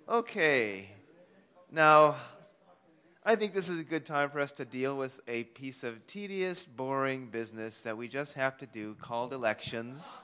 Okay. Now, I think this is a good time for us to deal with a piece of tedious, boring business that we just have to do called elections.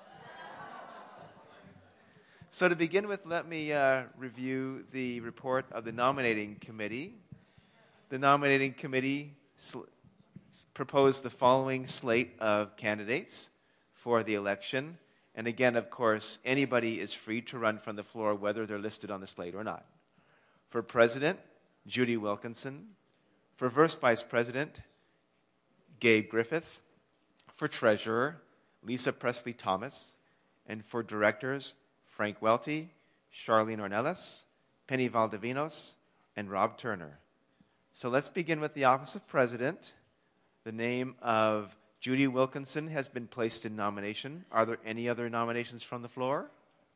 So to begin with, let me review the report of the nominating committee. The nominating committee proposed the following slate of candidates for the election. And again, of course, anybody is free to run from the floor whether they're listed on the slate or not. For president, Judy Wilkinson. For vice president, Gabe Griffith. For treasurer, Lisa Presley Thomas. And for directors, Frank Welty, Charlene Ornelas, Penny Valdivinos, and Rob Turner. So let's begin with the office of president. The name of Judy Wilkinson has been placed in nomination. Are there any other nominations from the floor?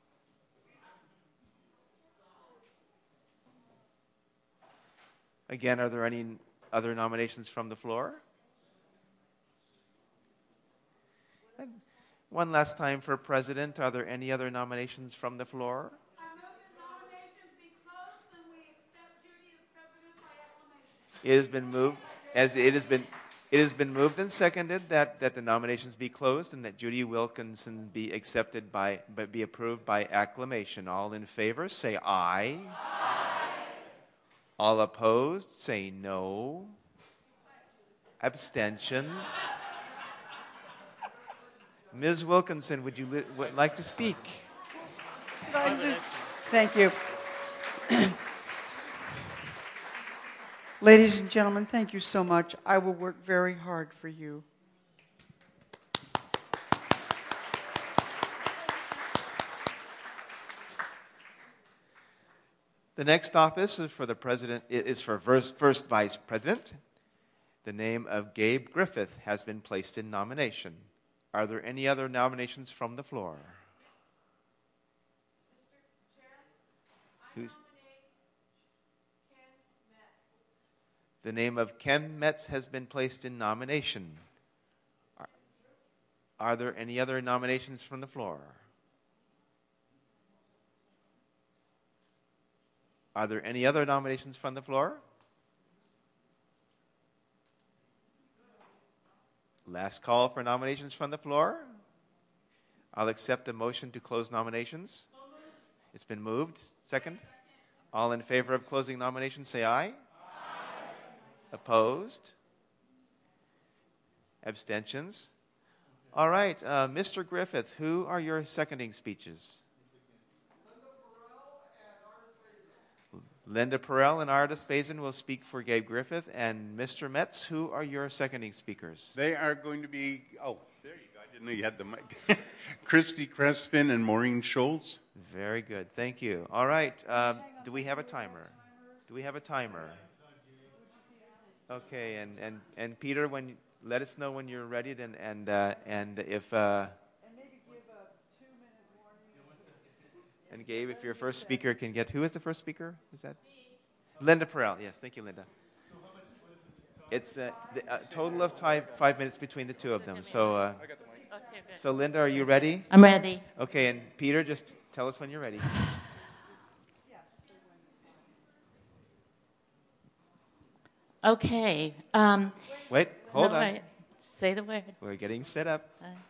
Again, are there any other nominations from the floor? And one last time for president. Are there any other nominations from the floor? I move the nominations be closed and we accept Judy as president by acclamation. It has been moved, it has been moved and seconded that the nominations be closed and that Judy Wilkinson be be approved by acclamation. All in favor, say aye. Aye. All opposed, say no. Abstentions. Ms. Wilkinson, would you like to speak? Thank you. Ladies and gentlemen, thank you so much. I will work very hard for you. The next office is for the president. Is for first vice president. The name of Gabe Griffith has been placed in nomination. Are there any other nominations from the floor? Mr. Chair, I nominate Ken Metz. The name of Ken Metz has been placed in nomination. Are there any other nominations from the floor? Are there any other nominations from the floor? Last call for nominations from the floor. I'll accept a motion to close nominations. It's been moved. Second. All in favor of closing nominations, say aye. Aye. Opposed? Abstentions? All right. Mr. Griffith, who are your seconding speeches? Linda Perel and Ardis Bazin will speak for Gabe Griffith. And Mr. Metz, who are your seconding speakers? They are going to be, there you go. I didn't know you had the mic. Christy Crespin and Maureen Schultz. Very good. Thank you. All right. Do we have a timer? Do we have a timer? Okay. And Peter, let us know when you're ready. And if... And Gabe, if your first speaker can get... Who is the first speaker? Is that? Linda Perel. Yes, thank you, Linda. It's a total of 5 minutes between the two of them. So, so Linda, are you ready? I'm ready. Okay, and Peter, just tell us when you're ready. Okay. Wait, hold on. Wait. Say the word. We're getting set up.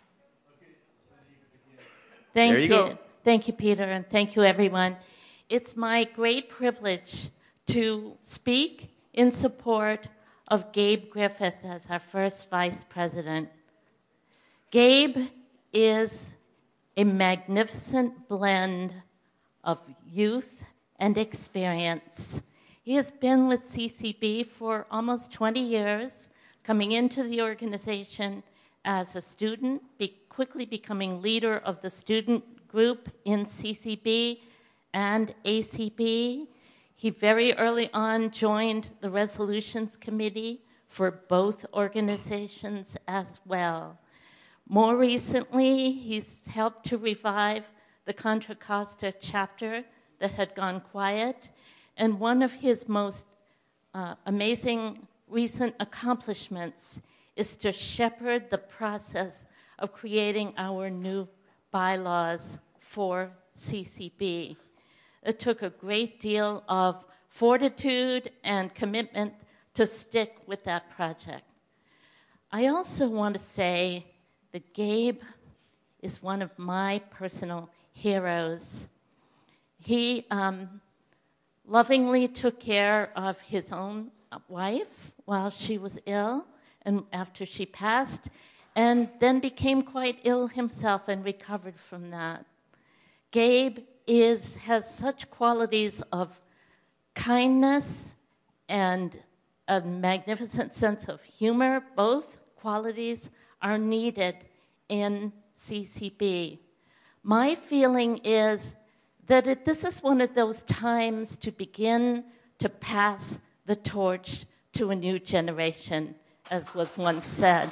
Thank There you go. Thank you, Peter, and thank you, everyone. It's my great privilege to speak in support of Gabe Griffith as our first vice president. Gabe is a magnificent blend of youth and experience. He has been with CCB for almost 20 years, coming into the organization as a student, quickly becoming leader of the student group in CCB and ACB. He very early on joined the resolutions committee for both organizations as well. More recently, he's helped to revive the Contra Costa chapter that had gone quiet, and one of his most amazing recent accomplishments is to shepherd the process of creating our new bylaws for CCB. It took a great deal of fortitude and commitment to stick with that project. I also want to say that Gabe is one of my personal heroes. He lovingly took care of his own wife while she was ill and after she passed, and then became quite ill himself and recovered from that. Gabe has such qualities of kindness and a magnificent sense of humor. Both qualities are needed in CCB. My feeling is that this is one of those times to begin to pass the torch to a new generation, as was once said.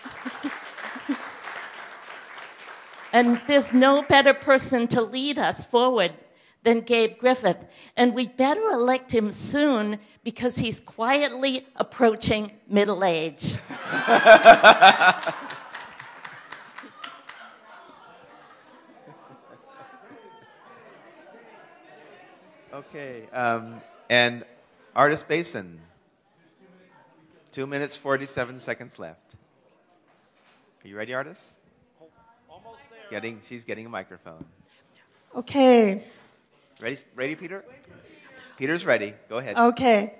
And there's no better person to lead us forward than Gabe Griffith. And we better elect him soon because he's quietly approaching middle age. Okay, and Artis Basin. 2 minutes, 47 seconds left. Are you ready, Artis? Almost there. She's getting a microphone. Okay. Ready, Peter? Peter's ready. Go ahead. Okay.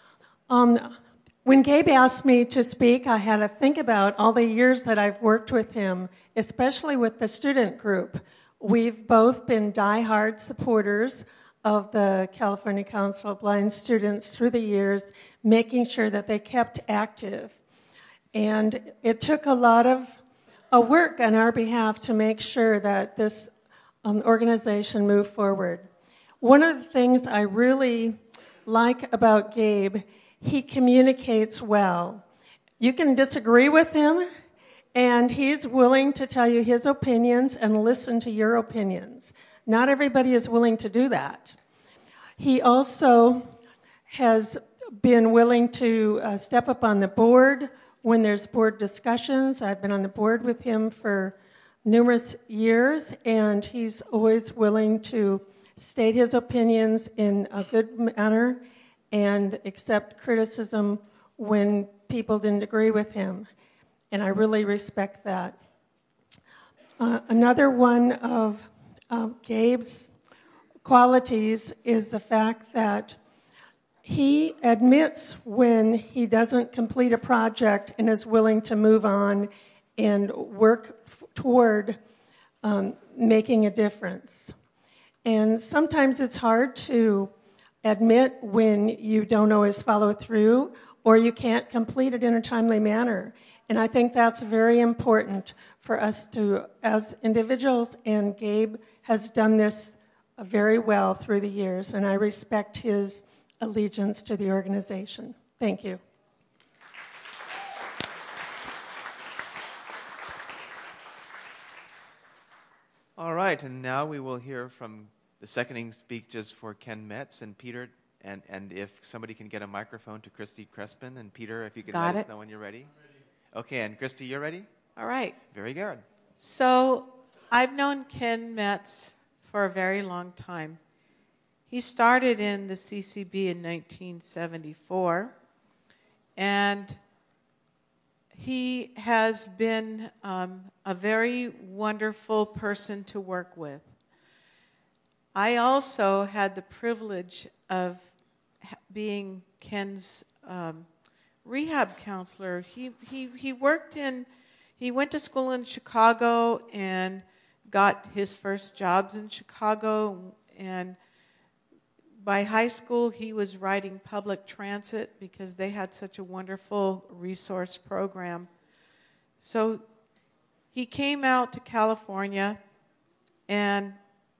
When Gabe asked me to speak, I had to think about all the years that I've worked with him, especially with the student group. We've both been diehard supporters of the California Council of Blind Students through the years, making sure that they kept active. And it took a lot of work on our behalf to make sure that this organization moved forward. One of the things I really like about Gabe, he communicates well. You can disagree with him, and he's willing to tell you his opinions and listen to your opinions. Not everybody is willing to do that. He also has been willing to step up on the board when there's board discussions. I've been on the board with him for numerous years, and he's always willing to state his opinions in a good manner and accept criticism when people didn't agree with him. And I really respect that. Another one of Gabe's qualities is the fact that he admits when he doesn't complete a project and is willing to move on and work toward making a difference. And sometimes it's hard to admit when you don't always follow through or you can't complete it in a timely manner. And I think that's very important for us to, as individuals, and Gabe has done this very well through the years, and I respect his allegiance to the organization. Thank you. All right, and now we will hear from the seconding speeches for Ken Metz and Peter, and if somebody can get a microphone to Christy Crespin, and Peter, if you could let us know when you're ready. Okay, and Christy, you're ready? All right. Very good. So I've known Ken Metz for a very long time. He started in the CCB in 1974, and he has been a very wonderful person to work with. I also had the privilege of being Ken's rehab counselor. He went to school in Chicago and got his first jobs in Chicago, and by high school he was riding public transit because they had such a wonderful resource program. So he came out to California, and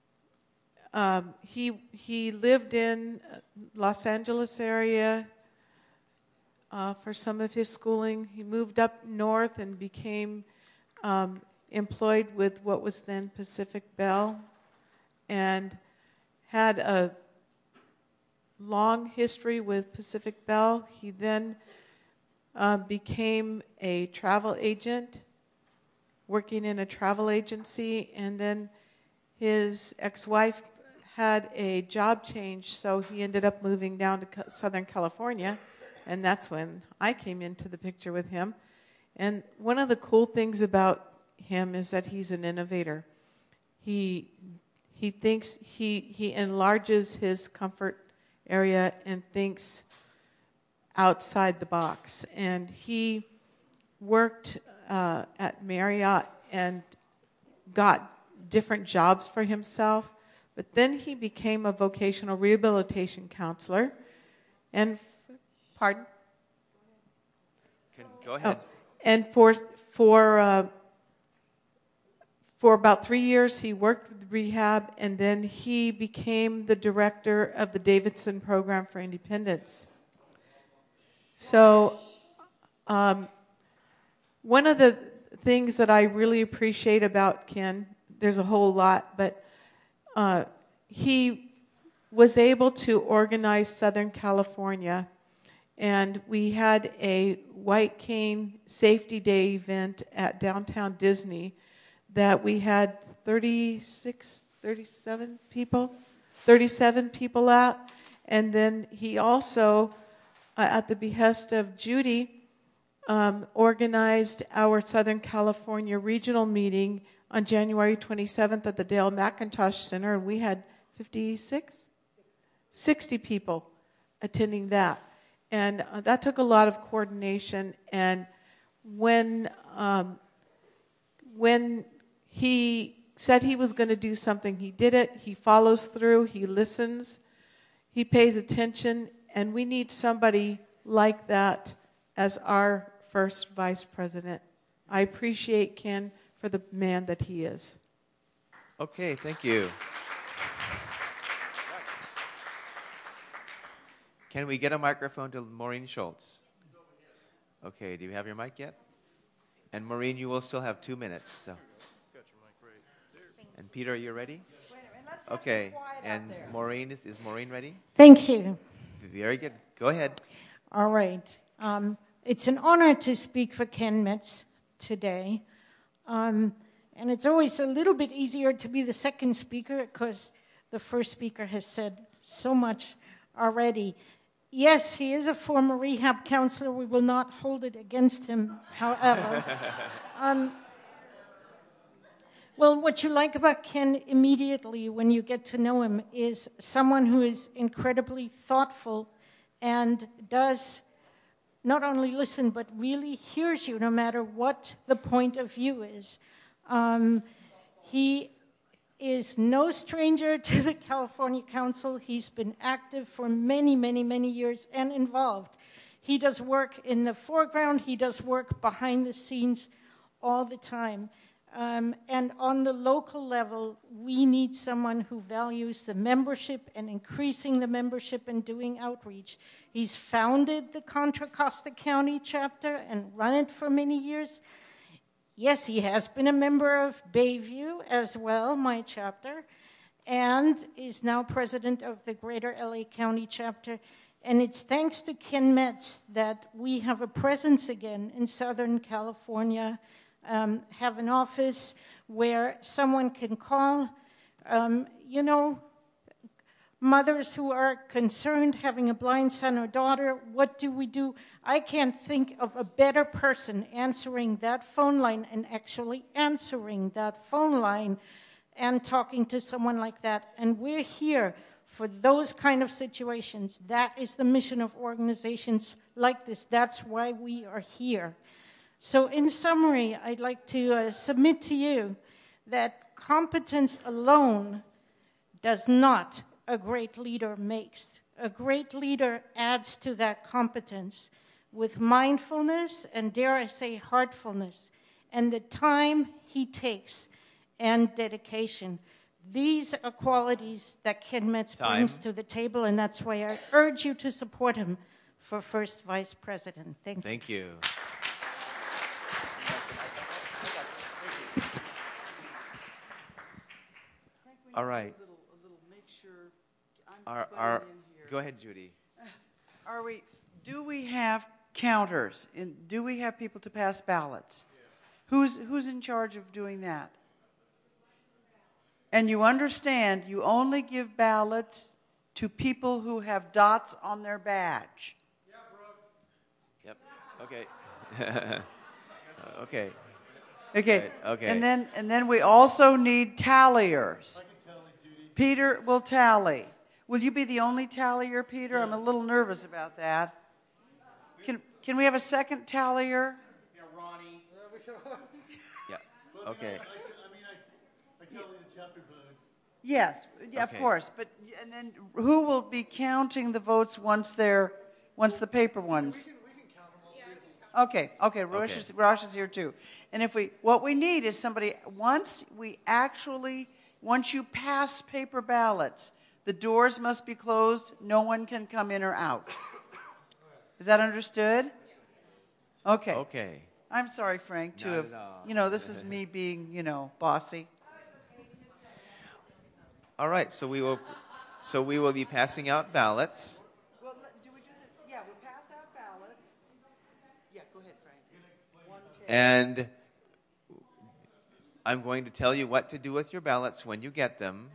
he lived in Los Angeles area for some of his schooling. He moved up north and became employed with what was then Pacific Bell, and had a long history with Pacific Bell. He then became a travel agent, working in a travel agency, and then his ex-wife had a job change, so he ended up moving down to Southern California, and that's when I came into the picture with him. And one of the cool things about him is that he's an innovator. He thinks he enlarges his comfort area and thinks outside the box. And he worked at Marriott and got different jobs for himself, but then he became a vocational rehabilitation counselor. And pardon? Go ahead. Oh, and for about 3 years, he worked with rehab, and then he became the director of the Davidson Program for Independence. So, one of the things that I really appreciate about Ken, there's a whole lot, but he was able to organize Southern California, and we had a White Cane Safety Day event at Downtown Disney that we had 37 people at. And then he also, at the behest of Judy, organized our Southern California regional meeting on January 27th at the Dale McIntosh Center, and we had 60 people attending that. And that took a lot of coordination. And when he said he was going to do something, he did it. He follows through. He listens. He pays attention. And we need somebody like that as our first vice president. I appreciate Ken for the man that he is. Okay, thank you. Can we get a microphone to Maureen Schultz? Okay, do you have your mic yet? And Maureen, you will still have 2 minutes. So. And Peter, are you ready? Okay, and Maureen, is Maureen ready? Thank you. Very good. Go ahead. All right. It's an honor to speak for Ken Metz today. And it's always a little bit easier to be the second speaker because the first speaker has said so much already. Yes, he is a former rehab counselor. We will not hold it against him, however. Well, what you like about Ken immediately when you get to know him is someone who is incredibly thoughtful and does not only listen, but really hears you no matter what the point of view is. He is no stranger to the California Council. He's been active for many, many, many years and involved. He does work in the foreground. He does work behind the scenes all the time. And on the local level, we need someone who values the membership and increasing the membership and doing outreach. He's founded the Contra Costa County chapter and run it for many years. Yes, he has been a member of Bayview as well, my chapter, and is now president of the Greater LA County chapter. And it's thanks to Ken Metz that we have a presence again in Southern California, have an office where someone can call. Mothers who are concerned having a blind son or daughter, what do we do? I can't think of a better person answering that phone line and actually answering that phone line and talking to someone like that. And we're here for those kind of situations. That is the mission of organizations like this. That's why we are here. So in summary, I'd like to submit to you that competence alone does not a great leader makes. A great leader adds to that competence with mindfulness and, dare I say, heartfulness, and the time he takes and dedication. These are qualities that Ken Metz brings to the table, and that's why I urge you to support him for first vice president. Thank you. Thank you. All right. Go ahead, Judy. Do we have counters? Do we have people to pass ballots? Yeah. Who's in charge of doing that? And you understand you only give ballots to people who have dots on their badge. Yep. Okay. Okay. Okay. Right, okay. And then we also need talliers. Peter will tally. Will you be the only tallier, Peter? I'm a little nervous about that. Can we have a second tallier? Yeah, Ronnie. Yeah. Okay. I tell you the chapter votes. Yes, yeah, of Okay. course. But and then who will be counting the votes once the paper ones? We can count them all. Okay. Rosh is here too. And what we need is somebody once you pass paper ballots, the doors must be closed. No one can come in or out. Is that understood? Okay. Okay. I'm sorry, Frank, to Not have, at all. this is me being, bossy. All right. So we will be passing out ballots. Well, do we do this? Yeah, we'll pass out ballots. Yeah, go ahead, Frank. And I'm going to tell you what to do with your ballots when you get them.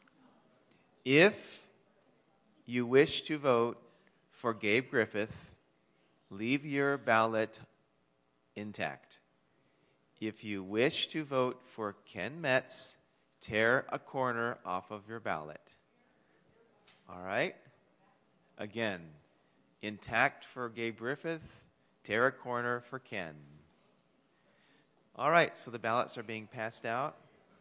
If you wish to vote for Gabe Griffith, leave your ballot intact. If you wish to vote for Ken Metz, tear a corner off of your ballot. All right? Again, intact for Gabe Griffith, tear a corner for Ken. All right, so the ballots are being passed out.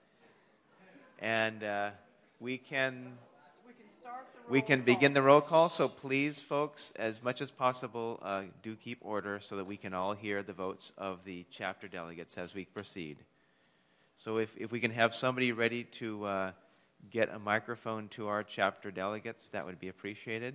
And we can begin the roll call. So please, folks, as much as possible, do keep order so that we can all hear the votes of the chapter delegates as we proceed. So if we can have somebody ready to get a microphone to our chapter delegates, that would be appreciated.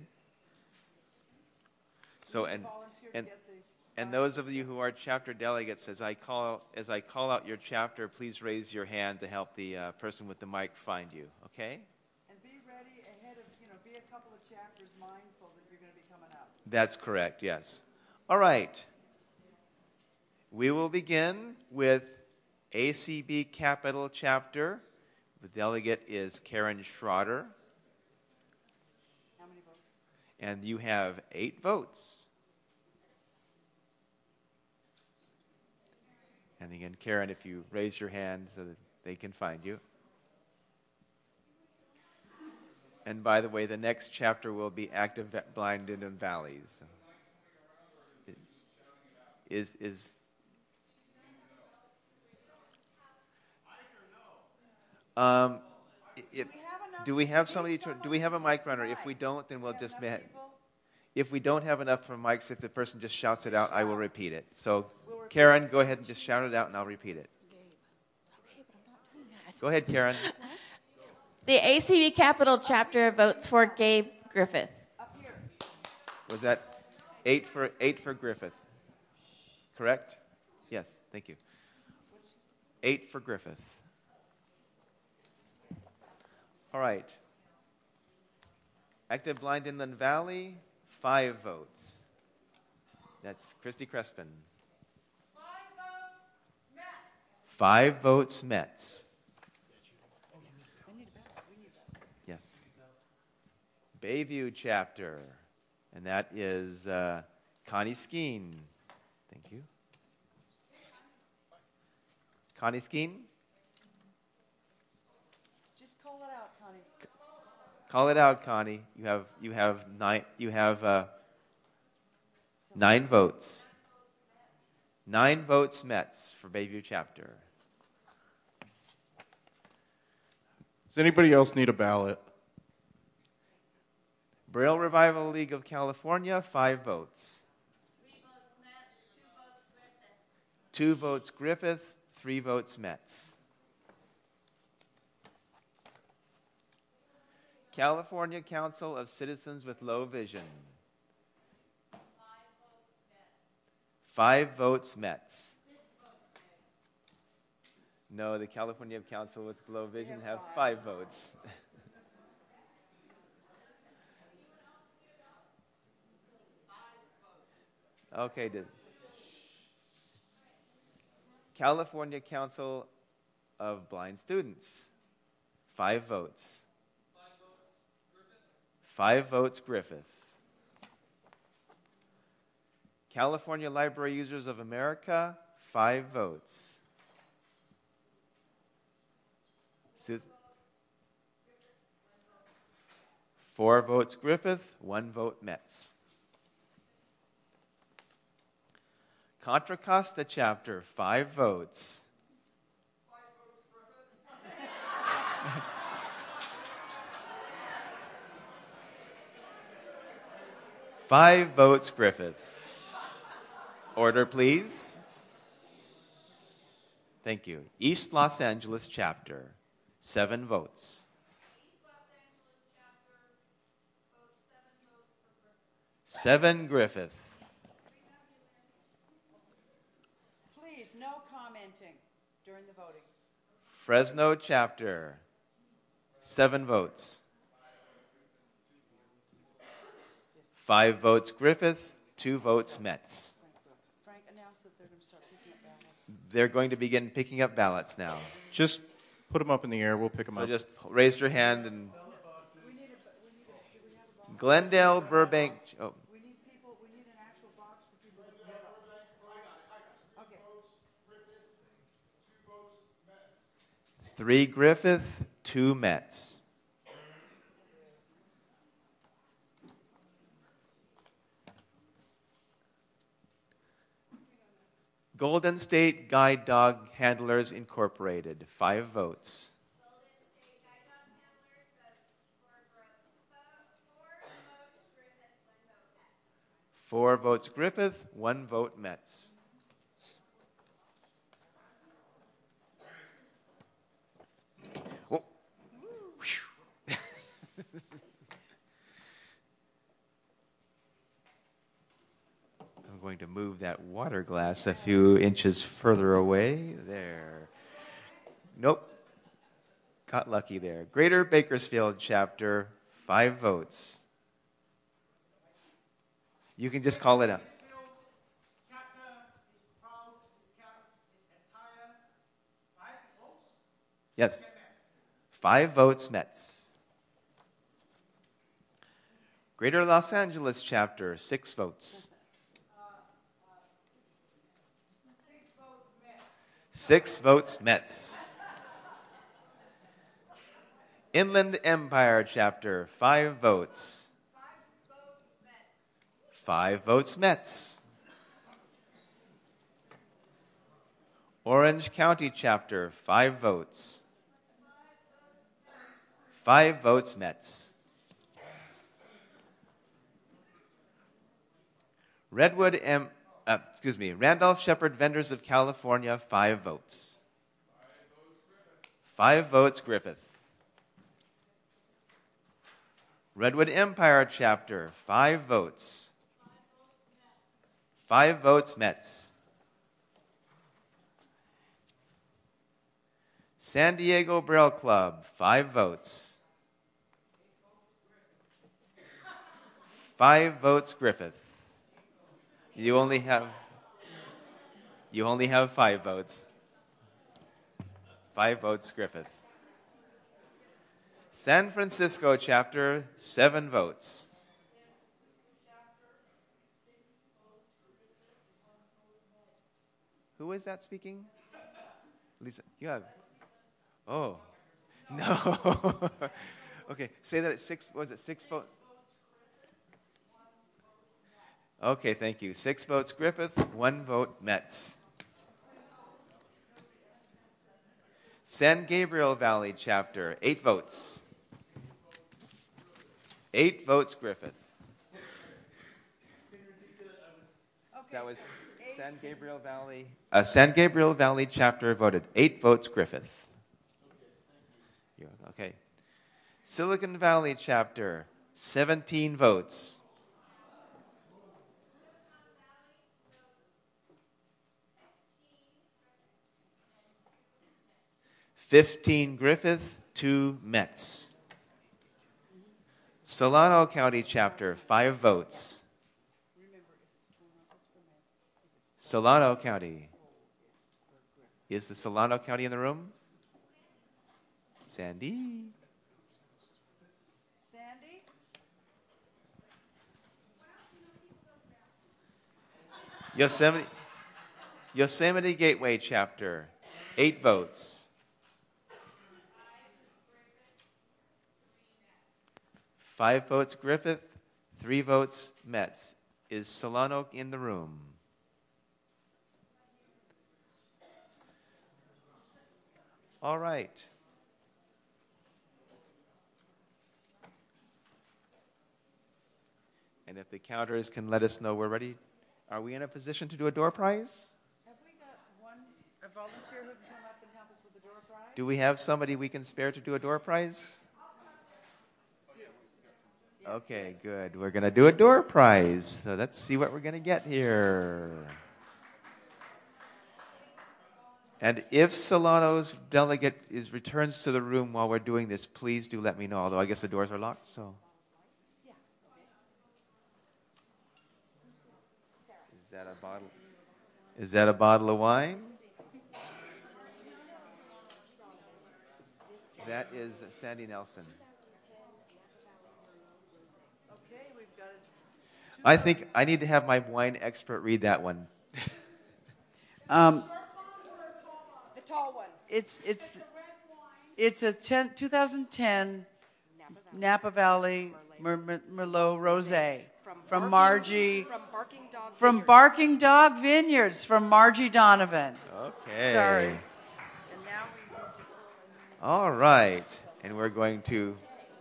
So and those of you who are chapter delegates, as I call out your chapter, please raise your hand to help the person with the mic find you. Okay? And be ready ahead of, be a couple of chapters mindful that you're going to be coming up. That's correct. Yes. All right. We will begin with ACB Capital Chapter. The delegate is Karen Schroeder. How many votes? And you have 8 votes. And again, Karen, if you raise your hand so that they can find you. And by the way, the next chapter will be Active Blind Indian Valleys. Do we have somebody? Do we have a mic runner? If we don't, then we'll just. If we don't have enough for mics, if the person just shouts it out, I will repeat it. So, Karen, go ahead and just shout it out, and I'll repeat it. Go ahead, Karen. The ACB Capital Chapter votes for Gabe Griffith. Was that 8 for Griffith? Correct? Yes, thank you. 8 for Griffith. All right. Active Blind Inland Valley, 5 votes. That's Christy Crespin. 5 votes Metz. Yes. Bayview chapter, and that is Connie Skeen. Thank you. Connie Skeen? Just call it out, Connie. Call it out, Connie. You have 9 votes. 9 votes Metz for Bayview chapter. Does anybody else need a ballot? Braille Revival League of California, 5 votes. 2 votes Griffith, 3 votes Metz. California Council of Citizens with Low Vision. 5 votes Metz. No, the California Council with Low Vision have 5 votes. Okay, California Council of Blind Students, 5 votes. 5 votes, Griffith. California Library Users of America, 5 votes. 4 votes, Griffith, 1 vote, Metz. Contra Costa Chapter, 5 votes. 5 votes, Griffith. Order, please. Thank you. East Los Angeles Chapter, 7 votes. 7 Griffith. Please, no commenting during the voting. Fresno Chapter, 7 votes. 5 votes Griffith, 2 votes Metz. Frank announced that they're going to start picking up ballots. They're going to begin picking up ballots now. Just put them up in the air. We'll pick them So up. just raise your hand and Glendale, Burbank. Oh, We need an actual box for people to get. Okay. 3 Griffith, 2 Metz. Golden State Guide Dog Handlers Incorporated, 5 votes. 4 votes Griffith, 1 vote Metz. Oh. I'm going to move that water glass a few inches further away. There. Nope. Got lucky there. Greater Bakersfield Chapter, 5 votes. You can just call it up. Yes. 5 votes, Metz. Greater Los Angeles Chapter, 6 votes. 6 votes, Metz. Inland Empire Chapter, 5 votes. 5 votes, Metz. Orange County Chapter, 5 votes. 5 votes, Metz. Randolph Shepherd Vendors of California, 5 votes. 5 votes, Griffith. Redwood Empire Chapter, 5 votes. 5 votes, Metz. San Diego Braille Club, 5 votes. 5 votes, Griffith. You only have 5 votes. 5 votes, Griffith. San Francisco Chapter, 7 votes. Who is that speaking? Lisa, you have. Oh, no. Okay, say that at 6, was it 6 votes? Okay, thank you. 6 votes Griffith, 1 vote Metz. San Gabriel Valley Chapter, 8 votes. 8 votes Griffith. That was San Gabriel Valley. San Gabriel Valley Chapter voted 8 votes Griffith. Okay. Silicon Valley Chapter, 17 votes. $15 Griffith, 2 Metz. Solano County Chapter, 5 votes. Solano County. Is the Solano County in the room? Sandy? Sandy? Yosemite Gateway chapter, 8 votes. 5 votes Griffith, 3 votes Metz. Is Solano in the room? All right. And if the counters can let us know we're ready, are we in a position to do a door prize? Have we got a volunteer who can come up and help us with the door prize? Do we have somebody we can spare to do a door prize? Okay, good. We're going to do a door prize. So let's see what we're going to get here. And if Solano's delegate returns to the room while we're doing this, please do let me know. Although I guess the doors are locked, so. Is that a bottle? Is that a bottle of wine? That is Sandy Nelson. Okay, we've got it. I think I need to have my wine expert read that one. The tall one. It's a 2010 Napa Valley Merlot Rosé from Margie from Barking Dog Vineyards from Margie Donovan. Okay. Sorry. And now we need to. All right, and we're going to.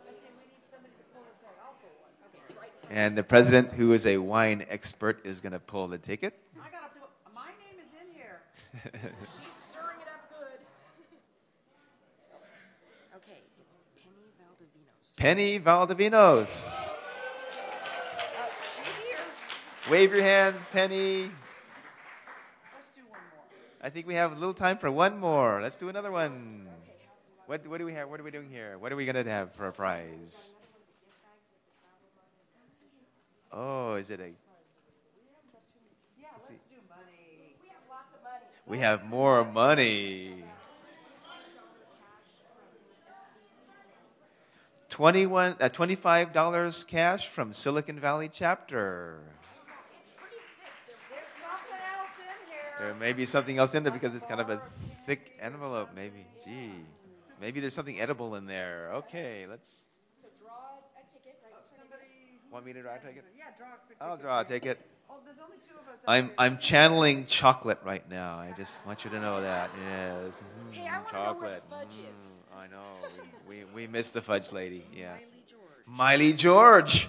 And the president, who is a wine expert, is going to pull the ticket. I gotta put my name is in here. She's stirring it up good. Okay, it's Penny Valdovinos. Penny Valdovinos. She's here. Wave your hands, Penny. Let's do one more. I think we have a little time for one more. Let's do another one. What do we have? What are we doing here? What are we going to have for a prize? Oh, is it a... Yeah, let's do money. We have lots of money. We have more money. $25 cash from Silicon Valley chapter. It's pretty thick. There's something else in here. There may be something else in there because it's kind of a thick envelope, maybe. Gee. Maybe there's something edible in there. Okay, let's... So draw a ticket right in front of you. Want me to draw a ticket? Yeah, draw a quick I'll ticket. draw a ticket. Oh, there's only 2 of us. I'm channeling chocolate right now. I just want you to know that. Yes. Hey, I want to know chocolate. where the fudge is. I know. We miss the fudge lady. Yeah. Miley George. Miley George.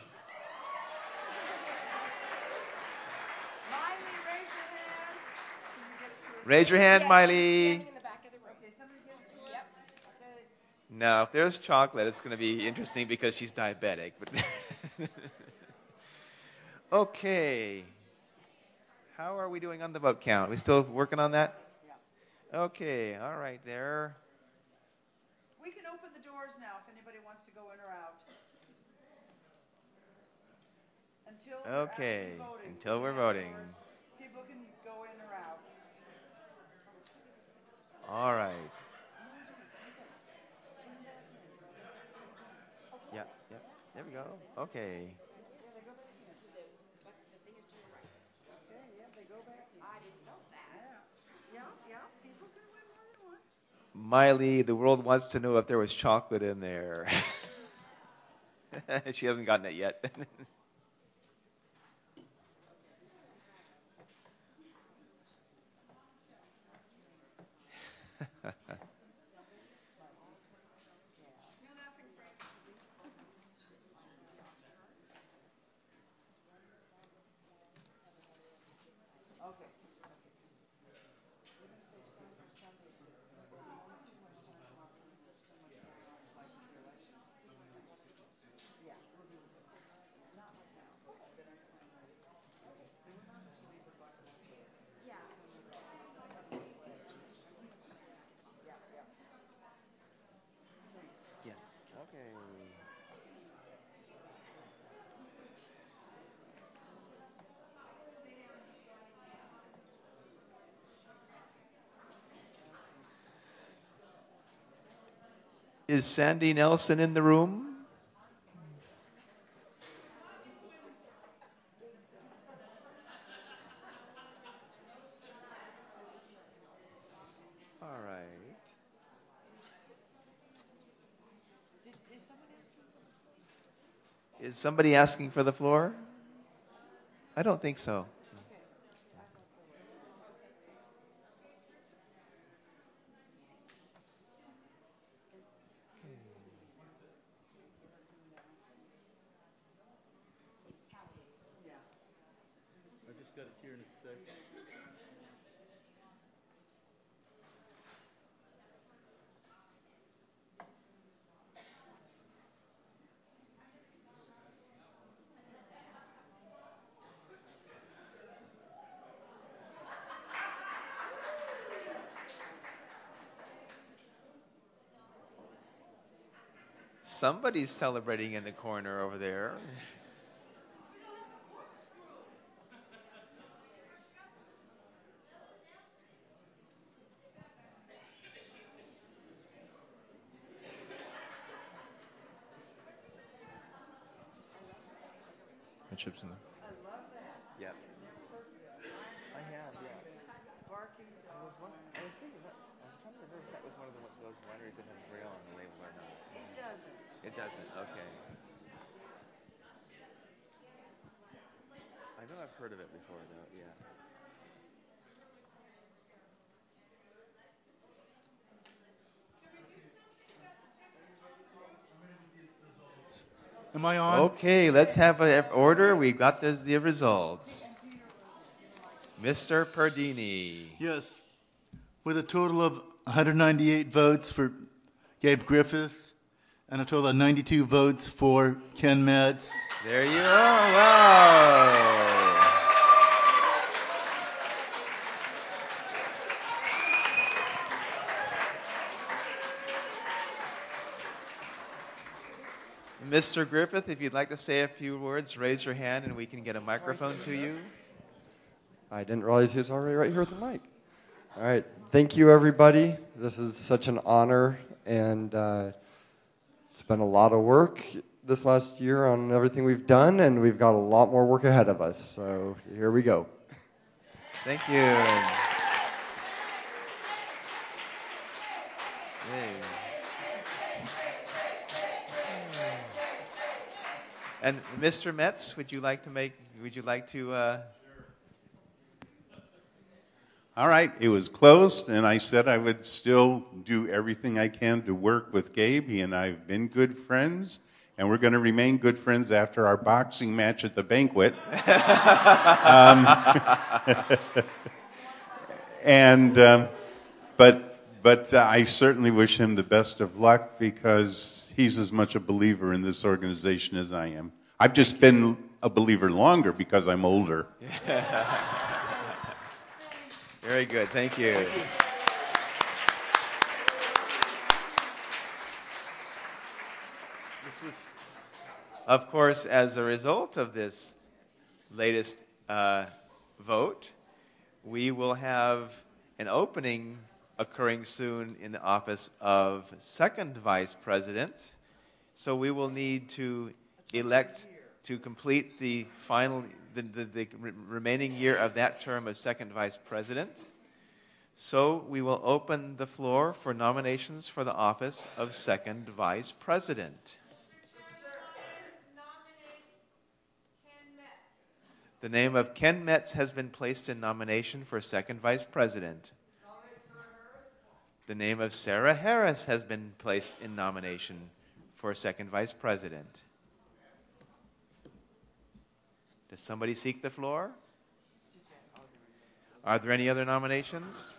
Miley, raise your hand. Can you get it to us? Raise your hand, Yes, Miley. she's standing in the back of the room. Okay, somebody get it to us? Yep. Okay. Now, if there's chocolate, it's going to be interesting because she's diabetic. But okay. How are we doing on the vote count? We still working on that? Yeah. Okay. All right. There. We can open the doors now if anybody wants to go in or out. Until we're Okay. actually voting. Until we're Open the voting. doors. People can go in or out. All right. Yeah. Yeah. There we go. Okay. Okay, yeah, they go back in. I didn't know that. Yeah, people can win more than once. Miley, the world wants to know if there was chocolate in there. She hasn't gotten it yet. Okay. Is Sandy Nelson in the room? All right. Is somebody asking for the floor? I don't think so. I just got it here in a second. Somebody's celebrating in the corner over there. Chips in there. I love that. Yep. I have, yeah. Barking I was thinking, I was trying to remember if that was one of those wineries that have a Braille on the label or not. It doesn't. It doesn't, okay. I know I've heard of it before, though, yeah. Am I on? Okay, let's have an order. We got the results. Mr. Perdini. Yes. With a total of 198 votes for Gabe Griffith and a total of 92 votes for Ken Metz. There you are. Wow. Mr. Griffith, if you'd like to say a few words, raise your hand and we can get a microphone to you. I didn't realize he was already right here with the mic. All right. Thank you, everybody. This is such an honor, and it's been a lot of work this last year on everything we've done, and we've got a lot more work ahead of us. So here we go. Thank you. Yay. And Mr. Metz, would you like to All right, it was close, and I said I would still do everything I can to work with Gabe. He and I have been good friends, and we're going to remain good friends after our boxing match at the banquet. But I certainly wish him the best of luck because he's as much a believer in this organization as I am. I've just been a believer longer because I'm older. Very good. Thank you. Of course, as a result of this latest vote, we will have an opening occurring soon in the office of second vice president. So we will need to elect to complete the remaining year of that term as second vice president. So we will open the floor for nominations for the office of second vice president. The name of Ken Metz has been placed in nomination for second vice president. The name of Sarah Harris has been placed in nomination for second vice president. Does somebody seek the floor? Are there any other nominations?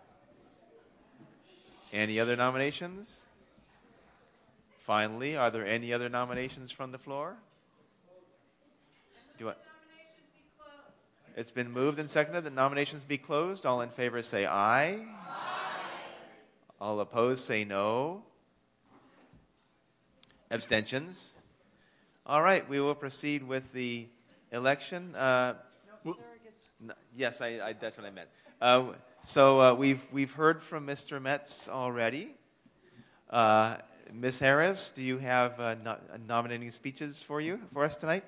Any other nominations? Finally, are there any other nominations from the floor? It's been moved and seconded that nominations be closed. All in favor say aye. Aye. All opposed say no. Abstentions? All right, we will proceed with the election. Yes, that's what I meant. So we've heard from Mr. Metz already. Ms. Harris, do you have nominating speeches for us tonight?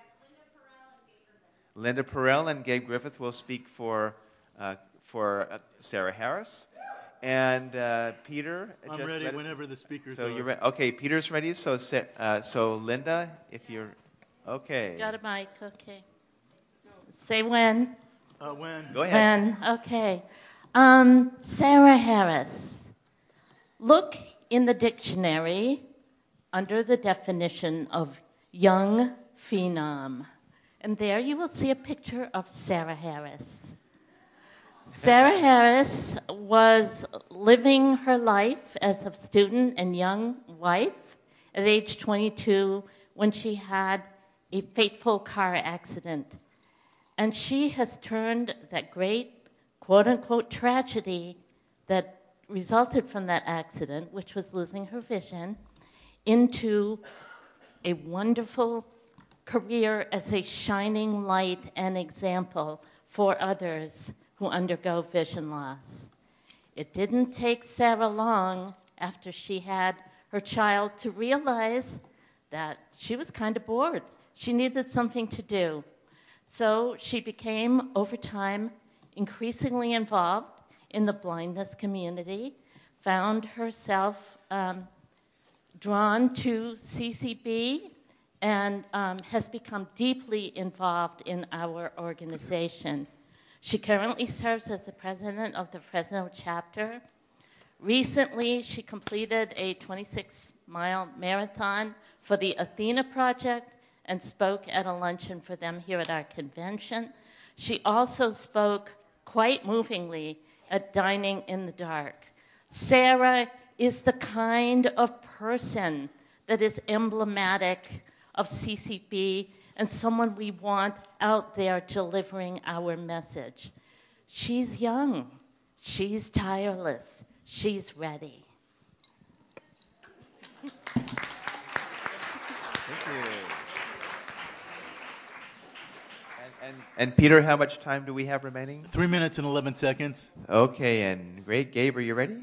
Linda Perrell and Gabe Griffith will speak for Sarah Harris. And Peter, I'm just ready let us- whenever the speakers So are. you're okay. Peter's ready. So Linda, if you're okay. Got a mic, okay. Say when. When? Go ahead. When, okay. Sarah Harris. Look in the dictionary under the definition of young phenom. And there you will see a picture of Sarah Harris. Sarah Harris was living her life as a student and young wife at age 22 when she had a fateful car accident. And she has turned that great, quote-unquote, tragedy that resulted from that accident, which was losing her vision, into a wonderful career as a shining light and example for others who undergo vision loss. It didn't take Sarah long after she had her child to realize that she was kind of bored. She needed something to do. So she became, over time, increasingly involved in the blindness community, found herself drawn to CCB, and has become deeply involved in our organization. She currently serves as the president of the Fresno chapter. Recently, she completed a 26-mile marathon for the Athena Project and spoke at a luncheon for them here at our convention. She also spoke quite movingly at Dining in the Dark. Sarah is the kind of person that is emblematic of CCB and someone we want out there delivering our message. She's young. She's tireless. She's ready. Thank you. And Peter, how much time do we have remaining? 3 minutes and 11 seconds. Okay, and great. Gabe, are you ready?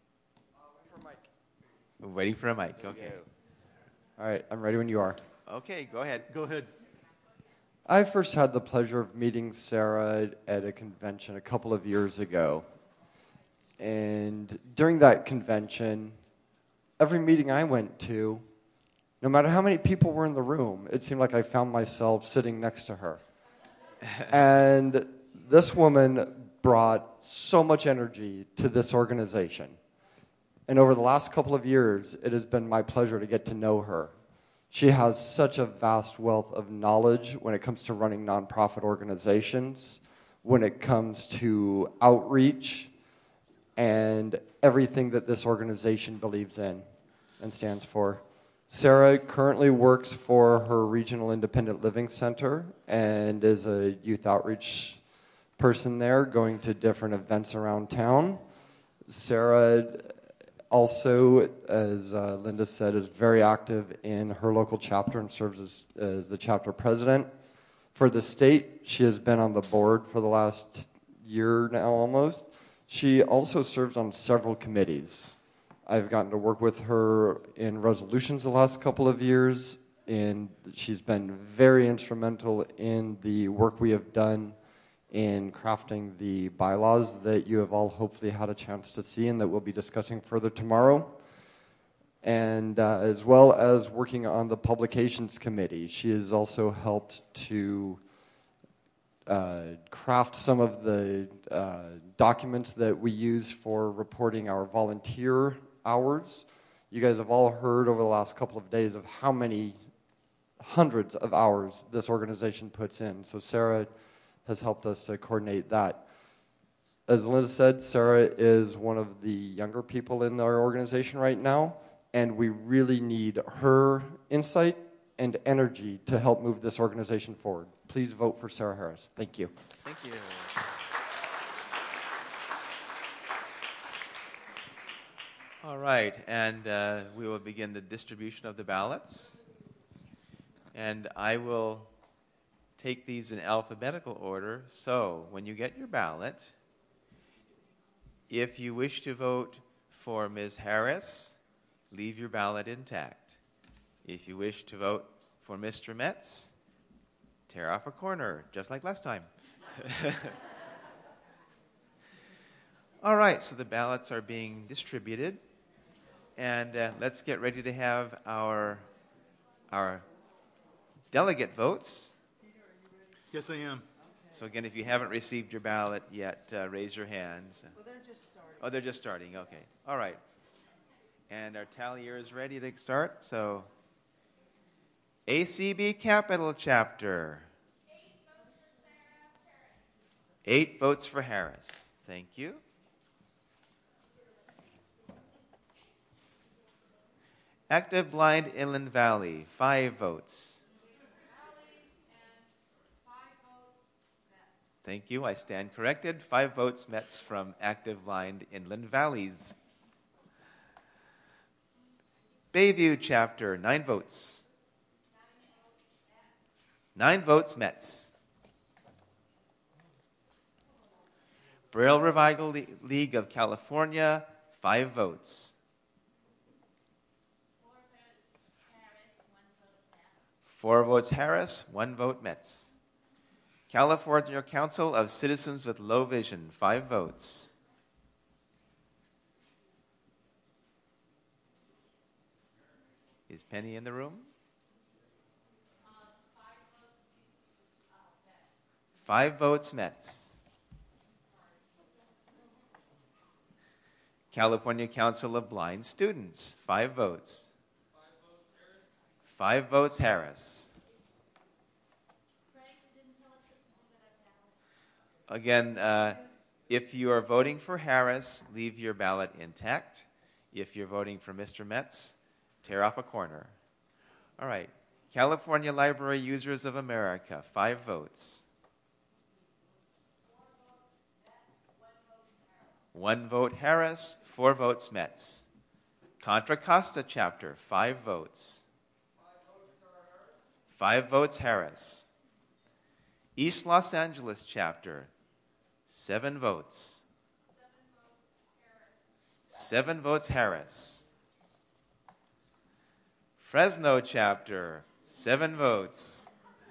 Waiting for a mic. Okay. All right, I'm ready when you are. Okay, go ahead. Go ahead. I first had the pleasure of meeting Sarah at a convention a couple of years ago. And during that convention, every meeting I went to, no matter how many people were in the room, it seemed like I found myself sitting next to her. And this woman brought so much energy to this organization. And over the last couple of years, it has been my pleasure to get to know her. She has such a vast wealth of knowledge when it comes to running nonprofit organizations, when it comes to outreach, and everything that this organization believes in and stands for. Sarah currently works for her Regional Independent Living Center and is a youth outreach person there, going to different events around town. Sarah also, as Linda said, is very active in her local chapter and serves as the chapter president. For the state, she has been on the board for the last year now almost. She also serves on several committees. I've gotten to work with her in resolutions the last couple of years, and she's been very instrumental in the work we have done in crafting the bylaws that you have all hopefully had a chance to see and that we'll be discussing further tomorrow. And as well as working on the publications committee. She has also helped to craft some of the documents that we use for reporting our volunteer hours. You guys have all heard over the last couple of days of how many hundreds of hours this organization puts in. So Sarah has helped us to coordinate that. As Linda said, Sarah is one of the younger people in our organization right now, and we really need her insight and energy to help move this organization forward. Please vote for Sarah Harris. Thank you. Thank you. All right, and we will begin the distribution of the ballots. And I will take these in alphabetical order. So when you get your ballot, if you wish to vote for Ms. Harris, leave your ballot intact. If you wish to vote for Mr. Metz, tear off a corner, just like last time. All right, so the ballots are being distributed. And let's get ready to have our delegate votes. Yes, I am. So again, if you haven't received your ballot yet, raise your hands. Well, they're just starting. Oh, they're just starting. Okay. All right. And our tallier is ready to start. So, ACB Capital Chapter. 8 votes for Harris. Thank you. Active Blind Inland Valley, 5 votes. Thank you. I stand corrected. 5 votes Metz from Active Blind Inland Valleys. Bayview Chapter, 9 votes. 9 votes Metz. Braille Revival League of California, 5 votes. 4 votes Harris, 1 vote Metz. California Council of Citizens with Low Vision, 5 votes. Is Penny in the room? 5 votes Metz. California Council of Blind Students, 5 votes. 5 votes Harris. Again, if you are voting for Harris, leave your ballot intact. If you're voting for Mr. Metz, tear off a corner. All right. California Library Users of America, 5 votes. 1 vote Harris, 4 votes Metz. Contra Costa Chapter, 5 votes. 5 votes Harris. East Los Angeles Chapter, 7 votes. 7 votes Harris. Fresno Chapter, 7 votes.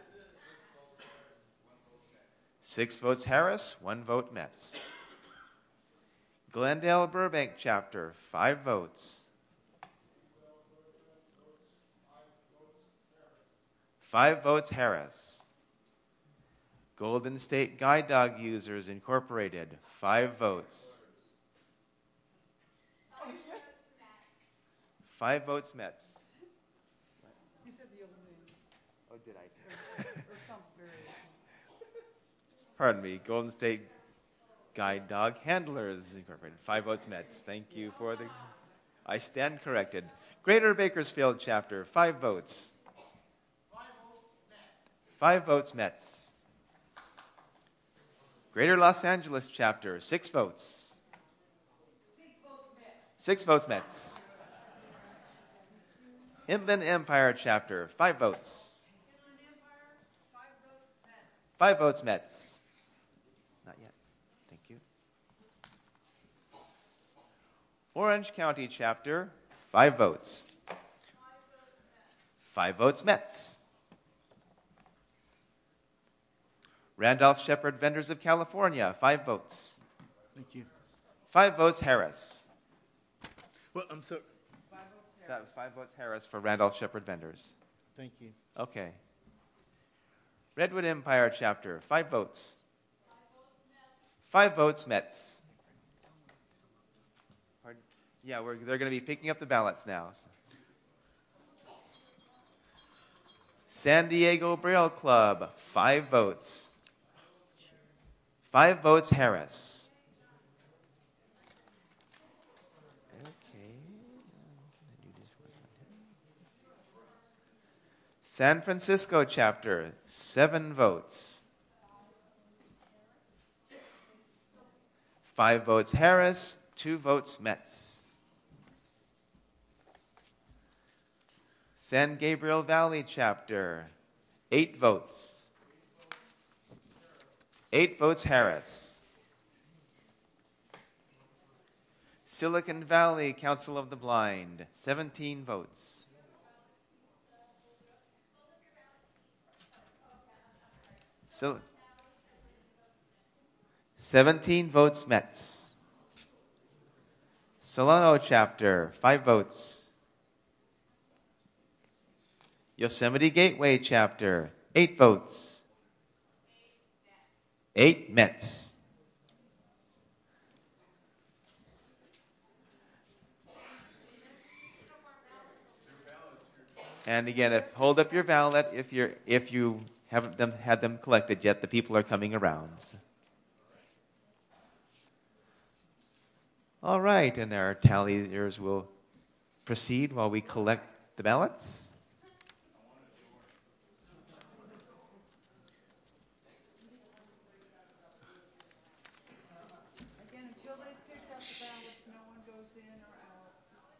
6 votes Harris, 1 vote Metz. Glendale Burbank Chapter, 5 votes. 5 votes Harris. Golden State Guide Dog Users Incorporated, 5 votes. 5 votes Metz. You said the other name. Oh, did I? Or some variation. Pardon me. Golden State Guide Dog Handlers Incorporated, 5 votes Metz. Thank you for the... I stand corrected. Greater Bakersfield Chapter, 5 votes. 5 votes Metz. Greater Los Angeles Chapter, 6 votes. 6 votes Metz. Inland Empire Chapter, 5 votes. 5 votes Metz. Not yet. Thank you. Orange County Chapter, 5 votes. 5 votes Metz. Randolph Shepherd Vendors of California, 5 votes. Thank you. 5 votes Harris. Well, I'm sorry. That was 5 votes Harris for Randolph Shepherd Vendors. Thank you. Okay. Redwood Empire Chapter, 5 votes. 5 votes Metz. Pardon? Yeah, they're going to be picking up the ballots now. San Diego Braille Club, 5 votes. 5 votes Harris. Okay. San Francisco Chapter, 7 votes. 5 votes Harris, 2 votes Metz. San Gabriel Valley Chapter, 8 votes. 8 votes Harris. Silicon Valley Council of the Blind, 17 votes. Sil- 17 votes Mets. Solano Chapter, 5 votes. Yosemite Gateway Chapter, 8 votes. 8 Mets. And again, hold up your ballot if you haven't had them collected yet. The people are coming around. All right, and our talliers will proceed while we collect the ballots. Again, until they pick up the ballots, no one goes in or out.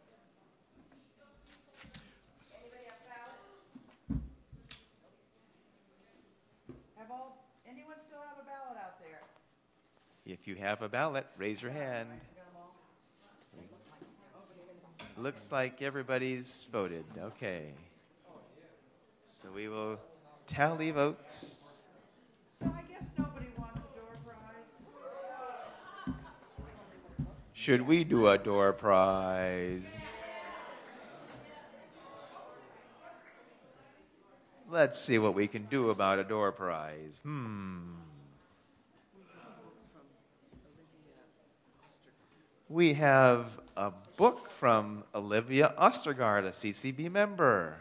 Anybody have ballot? Anyone still have a ballot out there? If you have a ballot, raise your hand. Looks like everybody's voted. Okay. So we will tally votes. So I guess nobody wants a door prize. Should we do a door prize? Let's see what we can do about a door prize. We have a book from Olivia Ostergaard, a CCB member,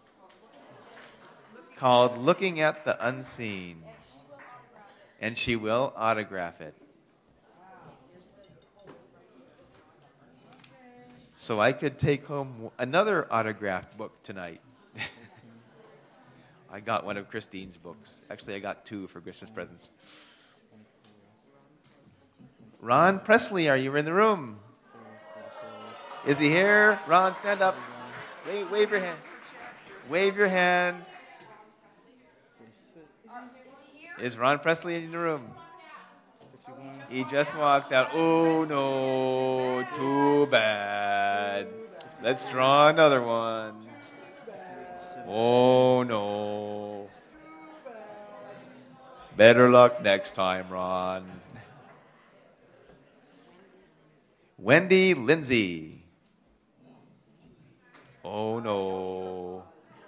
called Looking at the Unseen. And she will autograph it. So I could take home another autographed book tonight. I got one of Christine's books. Actually, I got 2 for Christmas presents. Ron Presley, are you in the room? Is he here? Ron, stand up. Wave your hand. Wave your hand. Is Ron Presley in the room? He just walked out. Oh, no. Too bad. Let's draw another one. Oh, no. Better luck next time, Ron. Wendy Lindsay. Oh, no.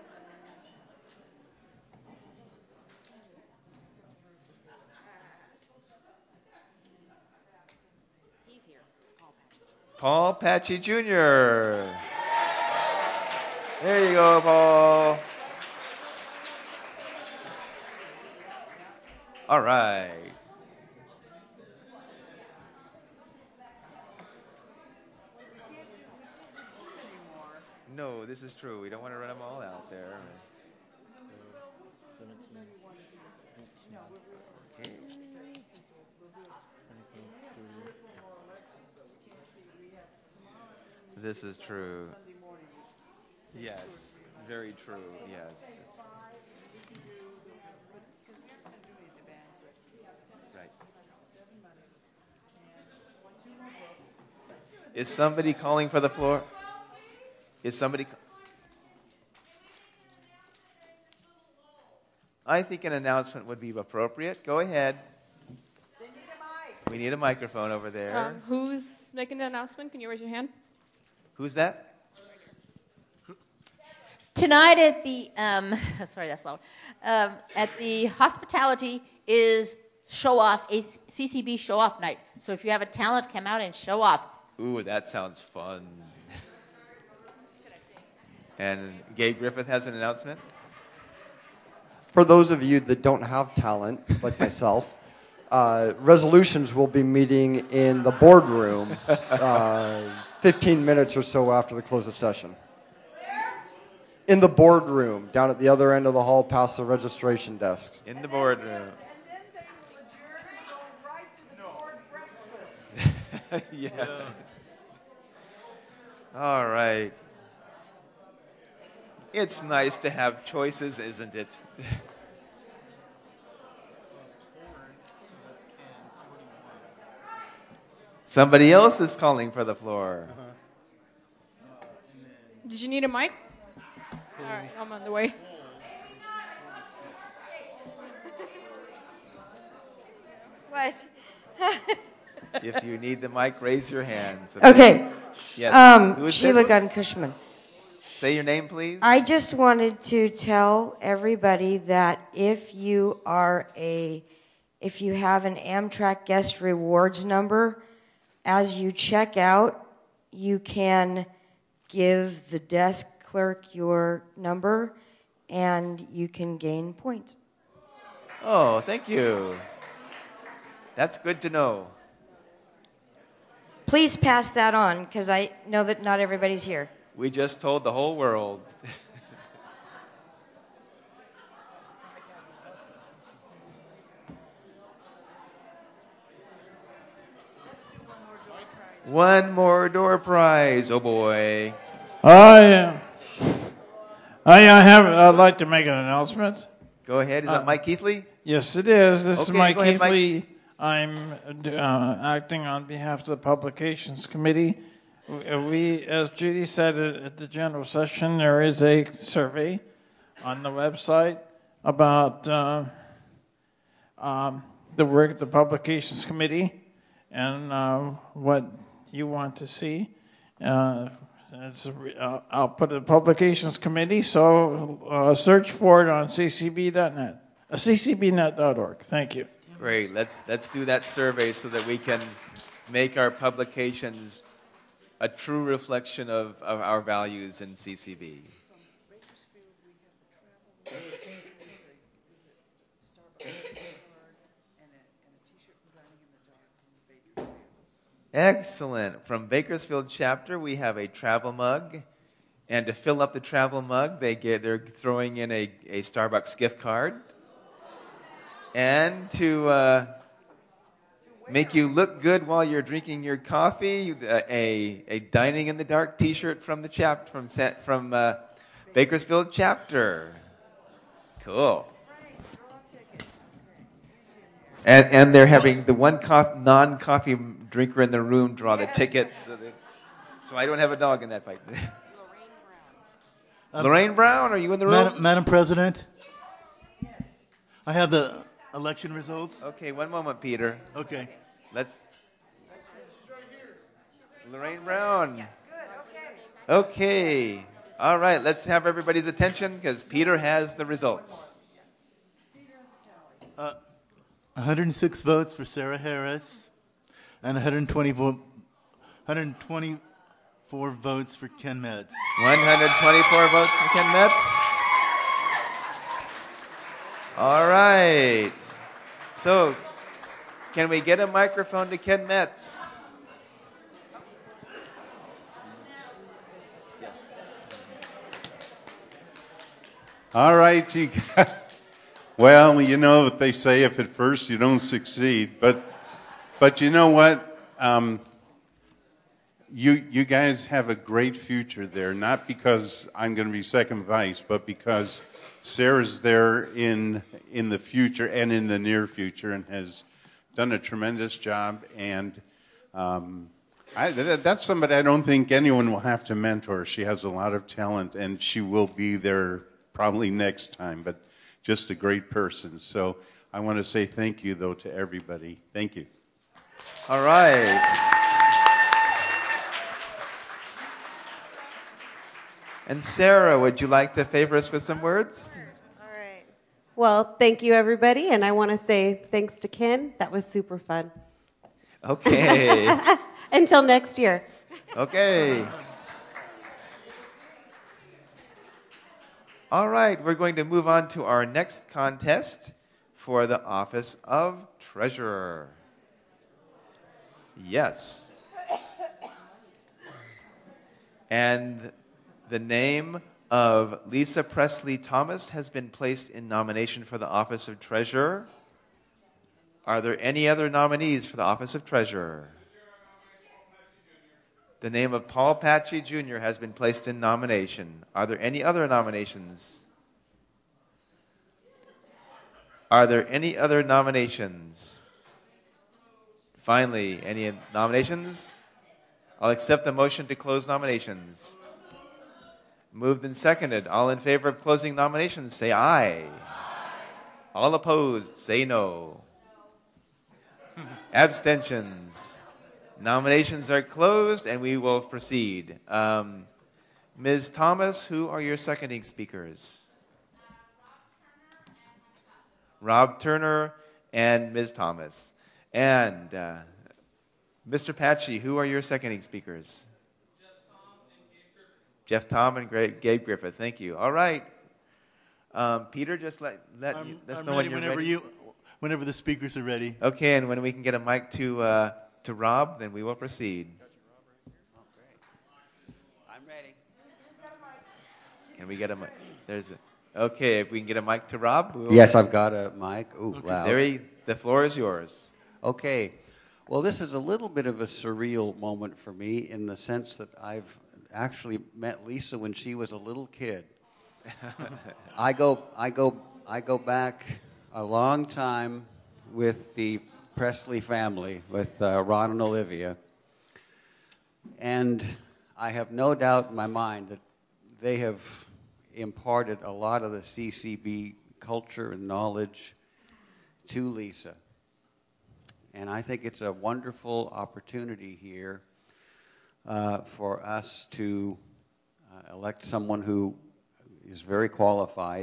He's here. Paul Patchy Jr. There you go, Paul. All right. No, this is true. We don't want to run them all out there. Okay. This is true. Yes, very true. Yes. Right. Is somebody calling for the floor? Is somebody? I think an announcement would be appropriate. Go ahead. We need a microphone over there. Who's making the announcement? Can you raise your hand? Who's that? Tonight at the sorry, that's loud. At the hospitality is show off, a CCB show off night. So if you have a talent, come out and show off. Ooh, that sounds fun. And Gabe Griffith has an announcement. For those of you that don't have talent, like myself, resolutions will be meeting in the boardroom 15 minutes or so after the close of session. In the boardroom, down at the other end of the hall past the registration desks. In the boardroom. Yeah. All right. It's nice to have choices, isn't it? Somebody else is calling for the floor. Did you need a mic? All right, I'm on the way. What? If you need the mic, raise your hand. So Okay. Yes. Who is Sheila this? Gunn Cushman. Say your name, please. I just wanted to tell everybody that if you have an Amtrak guest rewards number, as you check out, you can give the desk clerk your number and you can gain points. Oh, thank you. That's good to know. Please pass that on because I know that not everybody's here. We just told the whole world. One more door prize. Oh boy. I'd like to make an announcement. Go ahead. Is that Mike Keithley? Yes, it is. This is Okay, Mike go ahead, Mike. Keithley. I'm acting on behalf of the Publications Committee. We, as Judy said at the general session, there is a survey on the website about the work of the Publications Committee and what you want to see. I'll put the Publications Committee, so search for it on ccb.net, ccbnet.org. Thank you. Great. Let's do that survey so that we can make our publications a true reflection of our values in CCB. Excellent. From Bakersfield chapter, we have a travel mug. And to fill up the travel mug, they're throwing in a Starbucks gift card. And to make you look good while you're drinking your coffee, a Dining in the Dark T-shirt from the from Bakersfield chapter. Cool. And they're having the one non-coffee drinker in the room draw the tickets, so I don't have a dog in that fight. Lorraine Brown, are you in the room? Madam President, I have the election results. Okay, one moment, Peter. Okay. Lorraine Brown. Yes. Good. Okay. All right. Let's have everybody's attention because Peter has the results. 106 votes for Sarah Harris, and 124 votes for Ken Metz. 124 votes for Ken Metz. All right. So, can we get a microphone to Ken Metz? Yes. All right. Well, you know what they say, if at first you don't succeed. But you know what? You guys have a great future there, not because I'm going to be second vice, but because Sarah's there in the future and in the near future and has done a tremendous job. And that's somebody I don't think anyone will have to mentor. She has a lot of talent, and she will be there probably next time, but just a great person. So I want to say thank you, though, to everybody. Thank you. All right. And Sarah, would you like to favor us with some words? Well, thank you, everybody, and I want to say thanks to Ken. That was super fun. Okay. Until next year. Okay. All right, we're going to move on to our next contest for the office of treasurer. Yes. And the name of Lisa Presley Thomas has been placed in nomination for the office of treasurer. Are there any other nominees for the office of treasurer? The name of Paul Patchy Jr. has been placed in nomination. Are there any other nominations? Are there any other nominations? Finally, any nominations? I'll accept a motion to close nominations. Moved and seconded. All in favor of closing nominations, say aye. All opposed, say no. Abstentions. Nominations are closed, and we will proceed. Ms. Thomas, who are your seconding speakers? Rob Turner and Ms. Thomas. And Mr. Patchy, who are your seconding speakers? Jeff Tom and Gabe Griffith. Thank you. All right. Peter, just let us know when you're ready. Whenever the speakers are ready. Okay, and when we can get a mic to Rob, then we will proceed. I'm ready. Can we get a mic? Okay, if we can get a mic to Rob. Yes, I've got a mic. Ooh, okay. Loud. The floor is yours. Okay. Well, this is a little bit of a surreal moment for me in the sense that I've actually met Lisa when she was a little kid. I go back a long time with the Presley family, with Ron and Olivia, and I have no doubt in my mind that they have imparted a lot of the CCB culture and knowledge to Lisa. And I think it's a wonderful opportunity here for us to elect someone who is very qualified.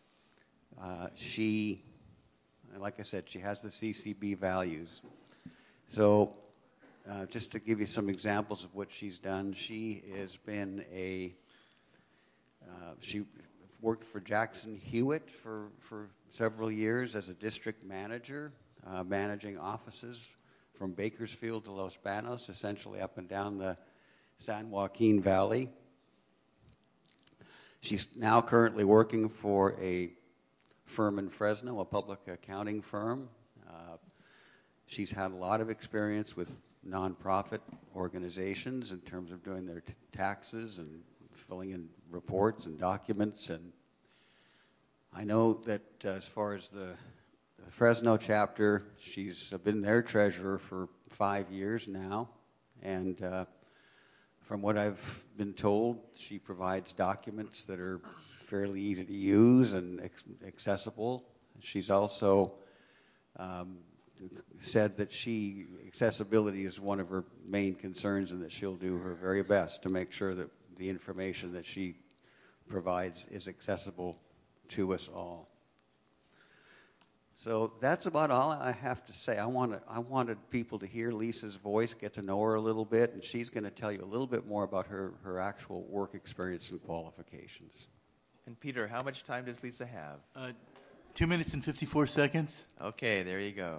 She, like I said, she has the CCB values. So just to give you some examples of what she's done, she has been she worked for Jackson Hewitt for several years as a district manager, managing offices from Bakersfield to Los Banos, essentially up and down the San Joaquin Valley. She's now currently working for a firm in Fresno, a public accounting firm. She's had a lot of experience with nonprofit organizations in terms of doing their taxes and filling in reports and documents. And I know that as far as the Fresno chapter, she's been their treasurer for 5 years now. And from what I've been told, she provides documents that are fairly easy to use and accessible. She's also said that accessibility is one of her main concerns and that she'll do her very best to make sure that the information that she provides is accessible to us all. So that's about all I have to say. I wanted people to hear Lisa's voice, get to know her a little bit, and she's going to tell you a little bit more about her actual work experience and qualifications. And Peter, how much time does Lisa have? 2 minutes and 54 seconds. Okay, there you go.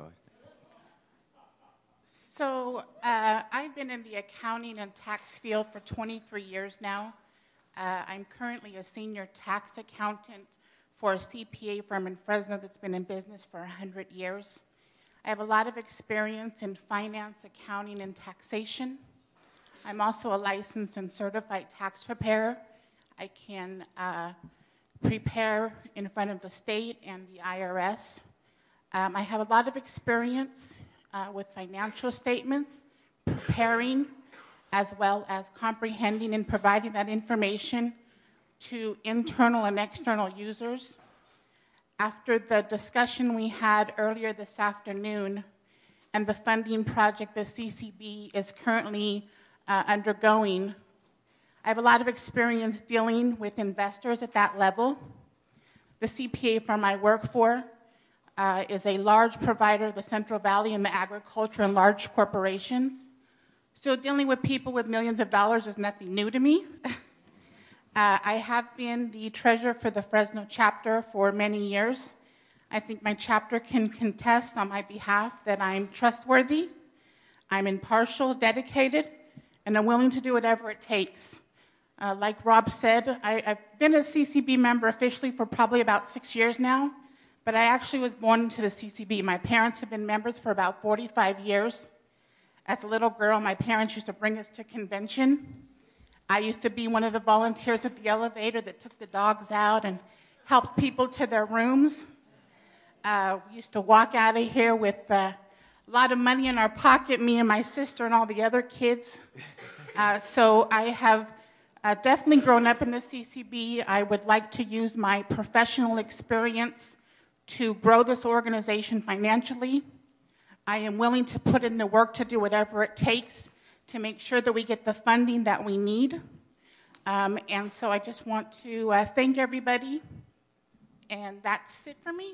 So I've been in the accounting and tax field for 23 years now. I'm currently a senior tax accountant for a CPA firm in Fresno that's been in business for 100 years. I have a lot of experience in finance, accounting, and taxation. I'm also a licensed and certified tax preparer. I can prepare in front of the state and the IRS. I have a lot of experience with financial statements, preparing, as well as comprehending and providing that information to internal and external users. After the discussion we had earlier this afternoon and the funding project the CCB is currently undergoing, I have a lot of experience dealing with investors at that level. The CPA firm I work for is a large provider of the Central Valley and the agriculture and large corporations. So dealing with people with millions of dollars is nothing new to me. I have been the treasurer for the Fresno chapter for many years. I think my chapter can contest on my behalf that I'm trustworthy, I'm impartial, dedicated, and I'm willing to do whatever it takes. Like Rob said, I've been a CCB member officially for probably about 6 years now, but I actually was born into the CCB. My parents have been members for about 45 years. As a little girl, my parents used to bring us to convention. I used to be one of the volunteers at the elevator that took the dogs out and helped people to their rooms. We used to walk out of here with a lot of money in our pocket, me and my sister and all the other kids. So I have definitely grown up in the CCB. I would like to use my professional experience to grow this organization financially. I am willing to put in the work to do whatever it takes to make sure that we get the funding that we need. And so I just want to thank everybody. And that's it for me.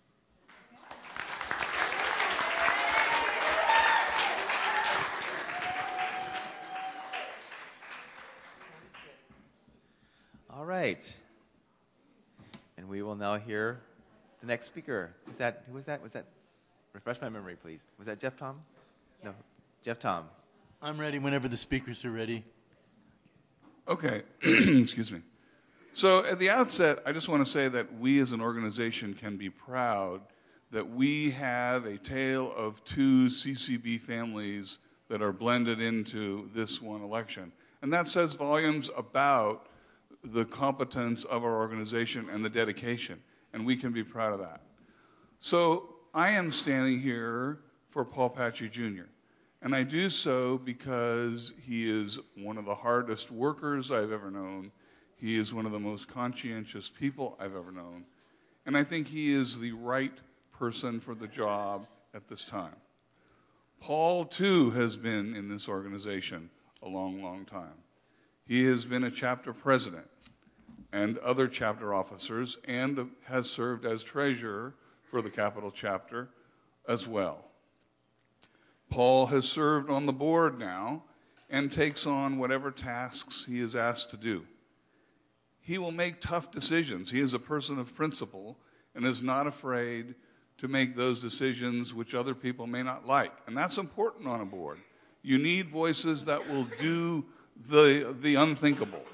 All right. And we will now hear the next speaker. Who was that? Refresh my memory, please. Was that Jeff Tom? Yes. No. Jeff Tom. I'm ready whenever the speakers are ready. Okay. Excuse me. So at the outset, I just want to say that we as an organization can be proud that we have a tale of two CCB families that are blended into this one election. And that says volumes about the competence of our organization and the dedication. And we can be proud of that. So I am standing here for Paul Patchy Jr. And I do so because he is one of the hardest workers I've ever known. He is one of the most conscientious people I've ever known. And I think he is the right person for the job at this time. Paul, too, has been in this organization a long, long time. He has been a chapter president and other chapter officers and has served as treasurer for the Capital Chapter as well. Paul has served on the board now and takes on whatever tasks he is asked to do. He will make tough decisions. He is a person of principle and is not afraid to make those decisions which other people may not like. And that's important on a board. You need voices that will do the unthinkable.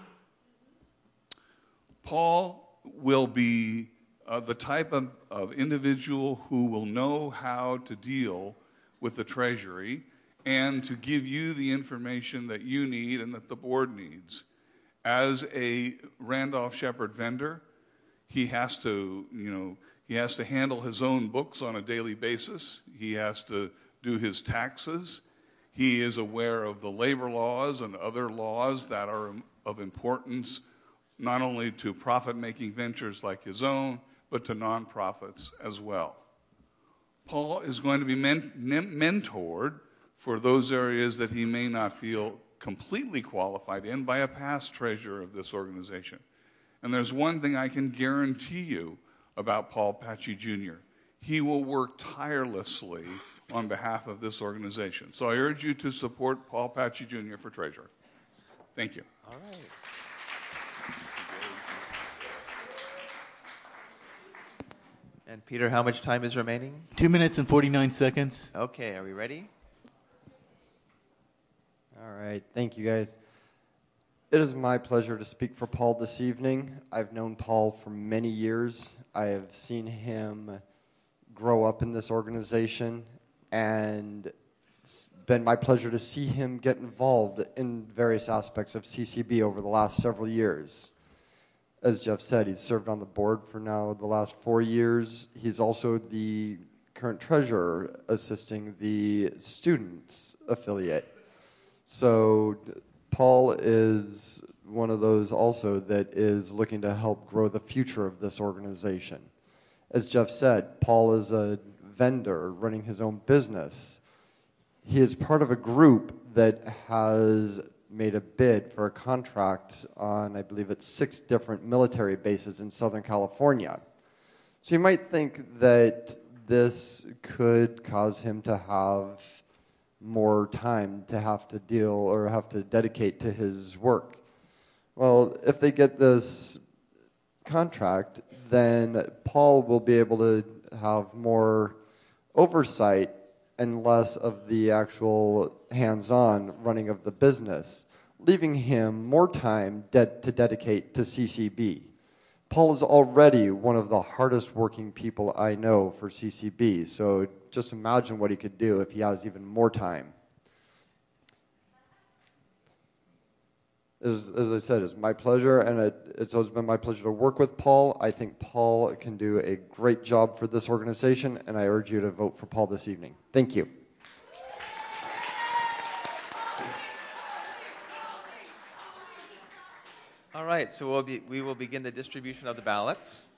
Paul will be the type of individual who will know how to deal with the Treasury and to give you the information that you need and that the board needs. As a Randolph-Shepard vendor, he has to handle his own books on a daily basis. He has to do his taxes. He is aware of the labor laws and other laws that are of importance, not only to profit-making ventures like his own, but to nonprofits as well. Paul is going to be mentored for those areas that he may not feel completely qualified in by a past treasurer of this organization. And there's one thing I can guarantee you about Paul Patchy Jr. He will work tirelessly on behalf of this organization. So I urge you to support Paul Patchy Jr. for treasurer. Thank you. All right. And Peter, how much time is remaining? 2 minutes and 49 seconds. Okay, are we ready? All right, thank you guys. It is my pleasure to speak for Paul this evening. I've known Paul for many years. I have seen him grow up in this organization, and it's been my pleasure to see him get involved in various aspects of CCB over the last several years. As Jeff said, he's served on the board for now the last 4 years. He's also the current treasurer assisting the students affiliate. So Paul is one of those also that is looking to help grow the future of this organization. As Jeff said, Paul is a vendor running his own business. He is part of a group that has made a bid for a contract on, I believe it's 6 different military bases in Southern California. So you might think that this could cause him to have more time to have to deal or have to dedicate to his work. Well, if they get this contract, then Paul will be able to have more oversight and less of the actual hands-on running of the business, leaving him more time to dedicate to CCB. Paul is already one of the hardest working people I know for CCB, so just imagine what he could do if he has even more time. As I said, it's my pleasure, and it's always been my pleasure to work with Paul. I think Paul can do a great job for this organization, and I urge you to vote for Paul this evening. Thank you. All right, so we will begin the distribution of the ballots.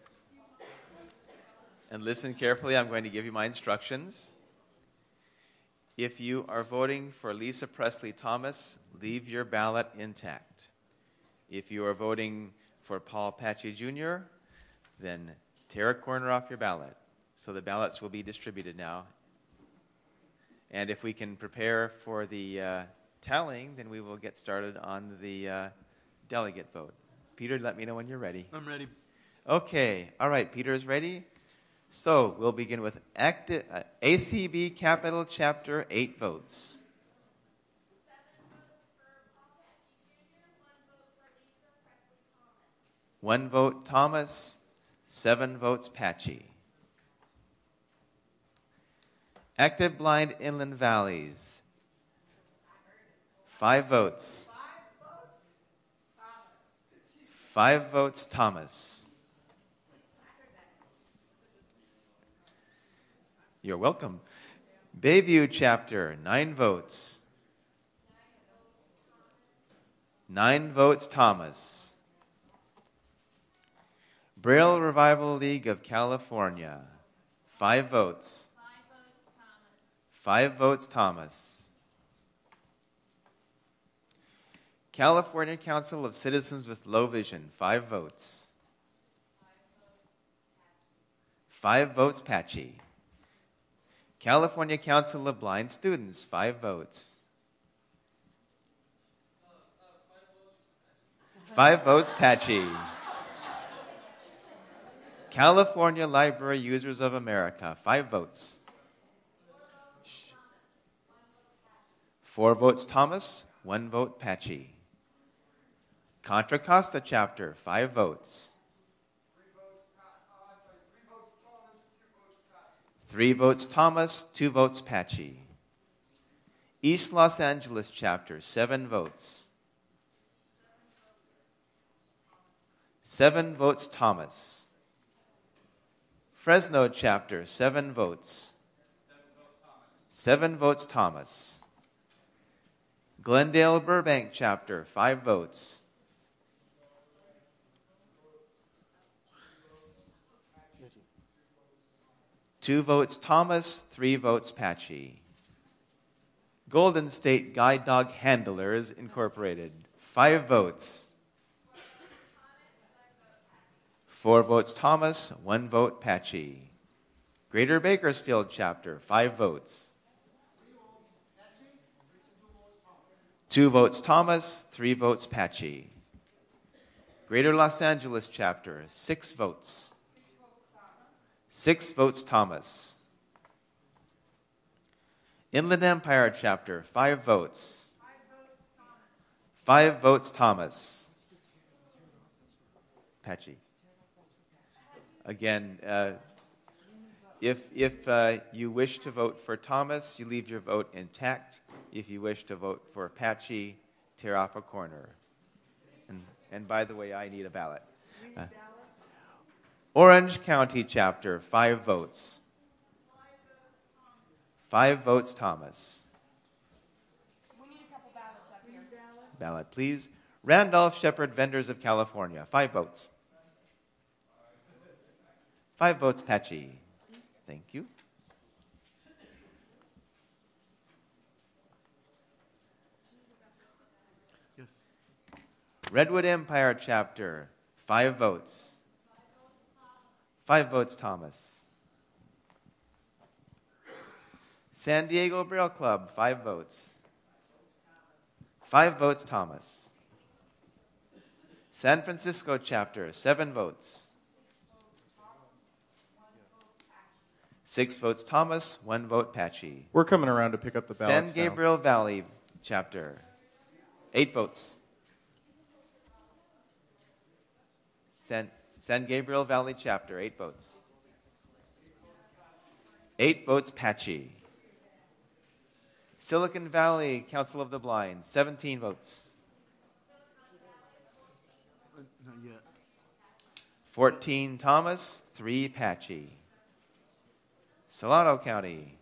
And listen carefully, I'm going to give you my instructions. If you are voting for Lisa Presley Thomas, leave your ballot intact. If you are voting for Paul Patchy Jr., then tear a corner off your ballot. So the ballots will be distributed now. And if we can prepare for the tallying, then we will get started on the delegate vote. Peter, let me know when you're ready. I'm ready. Okay. All right. Peter is ready. So we'll begin with ACB Capital Chapter, 8 votes. 1 vote Thomas, 7 votes Patchy. Active Blind Inland Valleys, 5 votes. 5 votes Thomas. You're welcome. Bayview Chapter, 9 votes. 9 votes Thomas. Braille Revival League of California, 5 votes. 5 votes Thomas. California Council of Citizens with Low Vision, 5 votes. 5 votes Patchy. California Council of Blind Students, 5 votes. 5 votes Patchy. California Library Users of America, 5 votes. 4 votes Thomas, 1 vote Patchy. Contra Costa Chapter, 5 votes. 3 votes Thomas, 2 votes Patchy. East Los Angeles Chapter, 7 votes. 7 votes Thomas. Fresno Chapter, 7 votes. 7 votes Thomas. Glendale Burbank Chapter, 5 votes. 2 votes Thomas, 3 votes Patchy. Golden State Guide Dog Handlers Incorporated, 5 votes. 4 votes Thomas, 1 vote Patchy. Greater Bakersfield Chapter, 5 votes. 2 votes Thomas, 3 votes Patchy. Greater Los Angeles Chapter, 6 votes. 6 votes Thomas. Inland Empire Chapter, 5 votes. 5 votes Thomas. Patchy. Again, if you wish to vote for Thomas, you leave your vote intact. If you wish to vote for Patchy, tear off a corner. And by the way, I need a ballot. Orange County Chapter, 5 votes. 5 votes Thomas. We need a couple ballots up here. Ballot, please. Randolph Shepherd Vendors of California, 5 votes. 5 votes Patchy. Thank you. Yes. Redwood Empire Chapter, 5 votes. 5 votes Thomas. San Diego Braille Club, 5 votes. 5 votes Thomas. San Francisco Chapter, 7 votes. 6 votes Thomas, 1 vote Patchy. We're coming around to pick up the ballots San Gabriel Valley Chapter, 8 votes. San Gabriel Valley Chapter, 8 votes. 8 votes Patchy. Silicon Valley Council of the Blind, 17 votes. Not yet. 14 Thomas, 3 Patchy. Solano County.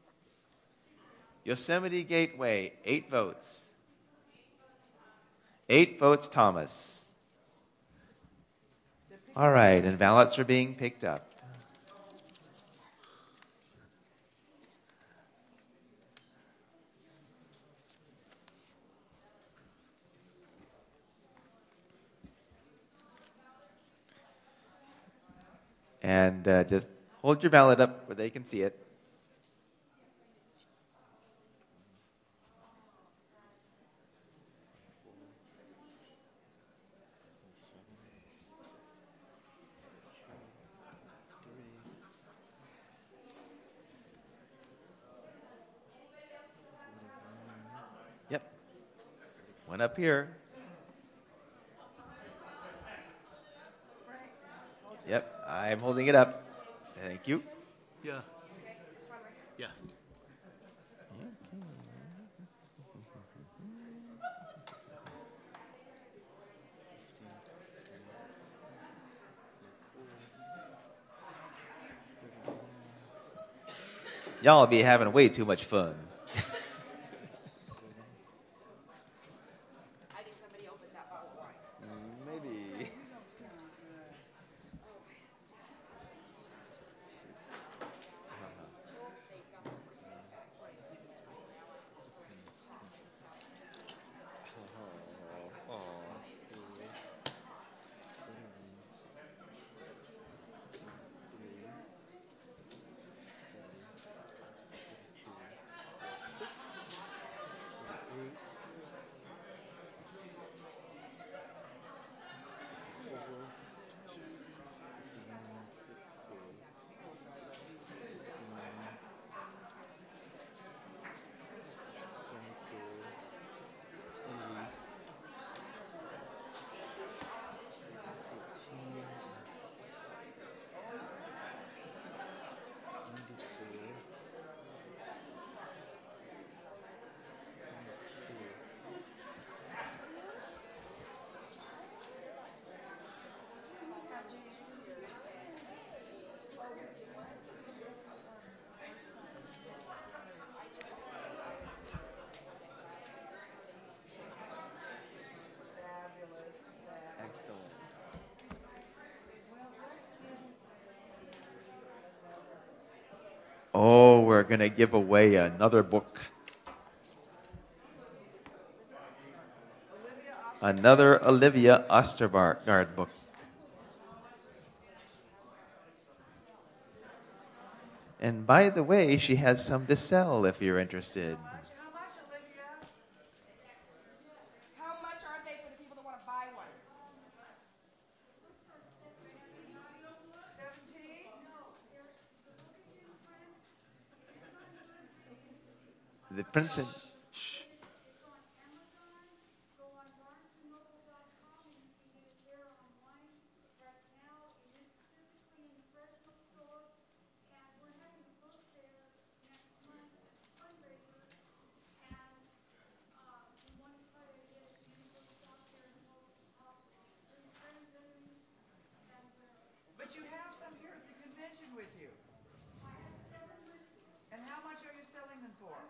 Yosemite Gateway, 8 votes. 8 votes Thomas. All right, and ballots are being picked up. And just hold your ballot up where they can see it. Yep. One up here. Yep, I'm holding it up. Thank you. Yeah. Yeah. Y'all be having way too much fun. I think somebody opened that bottle of wine. Maybe. Oh, we're going to give away another book. Another Olivia Ostergaard book. And by the way, she has some to sell if you're interested. How much are they for the people that want to buy one? 17? The Princeton. But you have some here at the convention with you. And how much are you selling them for?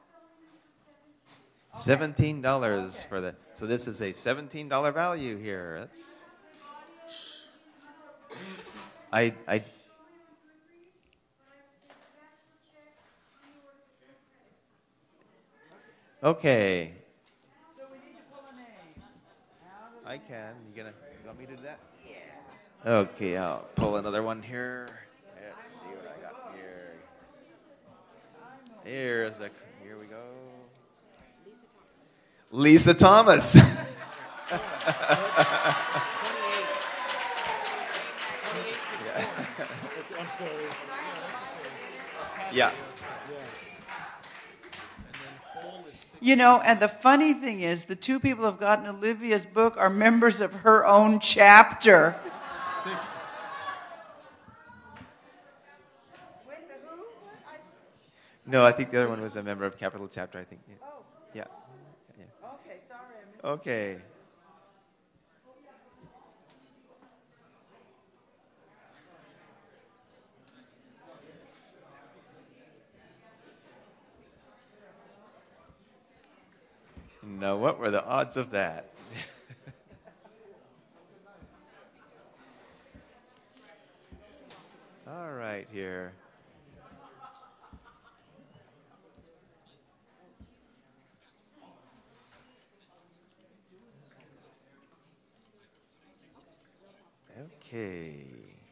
$17 for the. So this is a $17 value here. That's. I. Okay. So we need to pull a name. I can. You want me to do that? Yeah. Okay, I'll pull another one here. Let's see what I got here. Here we go. Lisa Thomas. Yeah. You know, and the funny thing is, the two people who have gotten Olivia's book are members of her own chapter. No, I think the other one was a member of Capital Chapter, I think. Yeah. Oh. Yeah. Okay, sorry, I missed Okay. Now, what were the odds of that? Okay.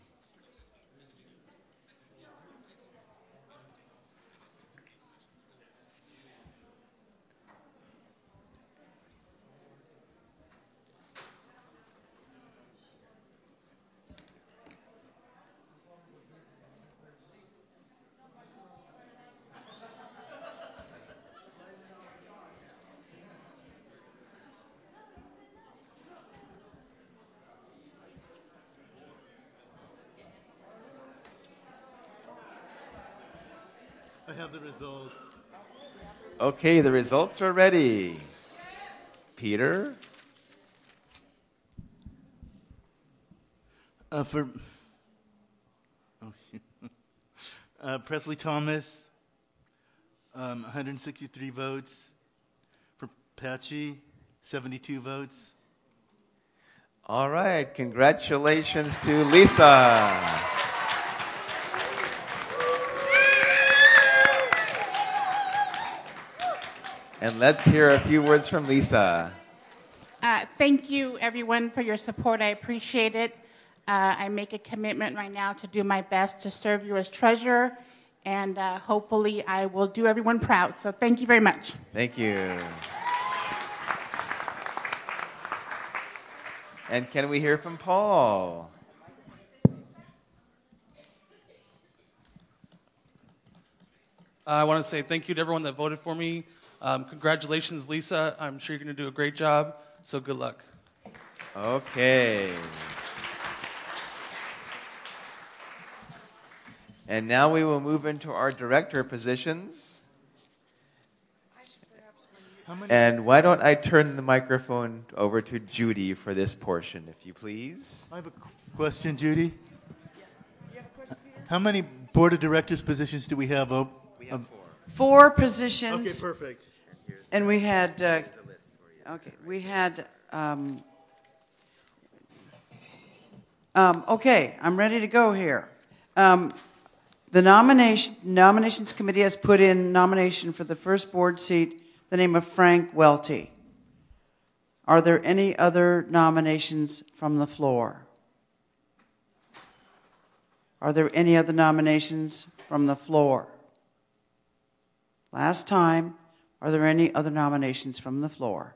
I have the results. Okay, the results are ready. Peter? Presley Thomas, 163 votes. For Patchy, 72 votes. All right, congratulations to Lisa. And let's hear a few words from Lisa. Thank you, everyone, for your support. I appreciate it. I make a commitment right now to do my best to serve you as treasurer, and hopefully I will do everyone proud. So thank you very much. Thank you. And can we hear from Paul? I want to say thank you to everyone that voted for me. Congratulations, Lisa. I'm sure you're going to do a great job, so good luck. Okay. And now we will move into our director positions. And why don't I turn the microphone over to Judy for this portion, if you please. I have a question, Judy. How many board of directors positions do we have? We have 4 positions. Okay, perfect. And we had, okay, I'm ready to go here. The nominations committee has put in nomination for the first board seat the name of Frank Welty. Are there any other nominations from the floor? Are there any other nominations from the floor? Last time, are there any other nominations from the floor?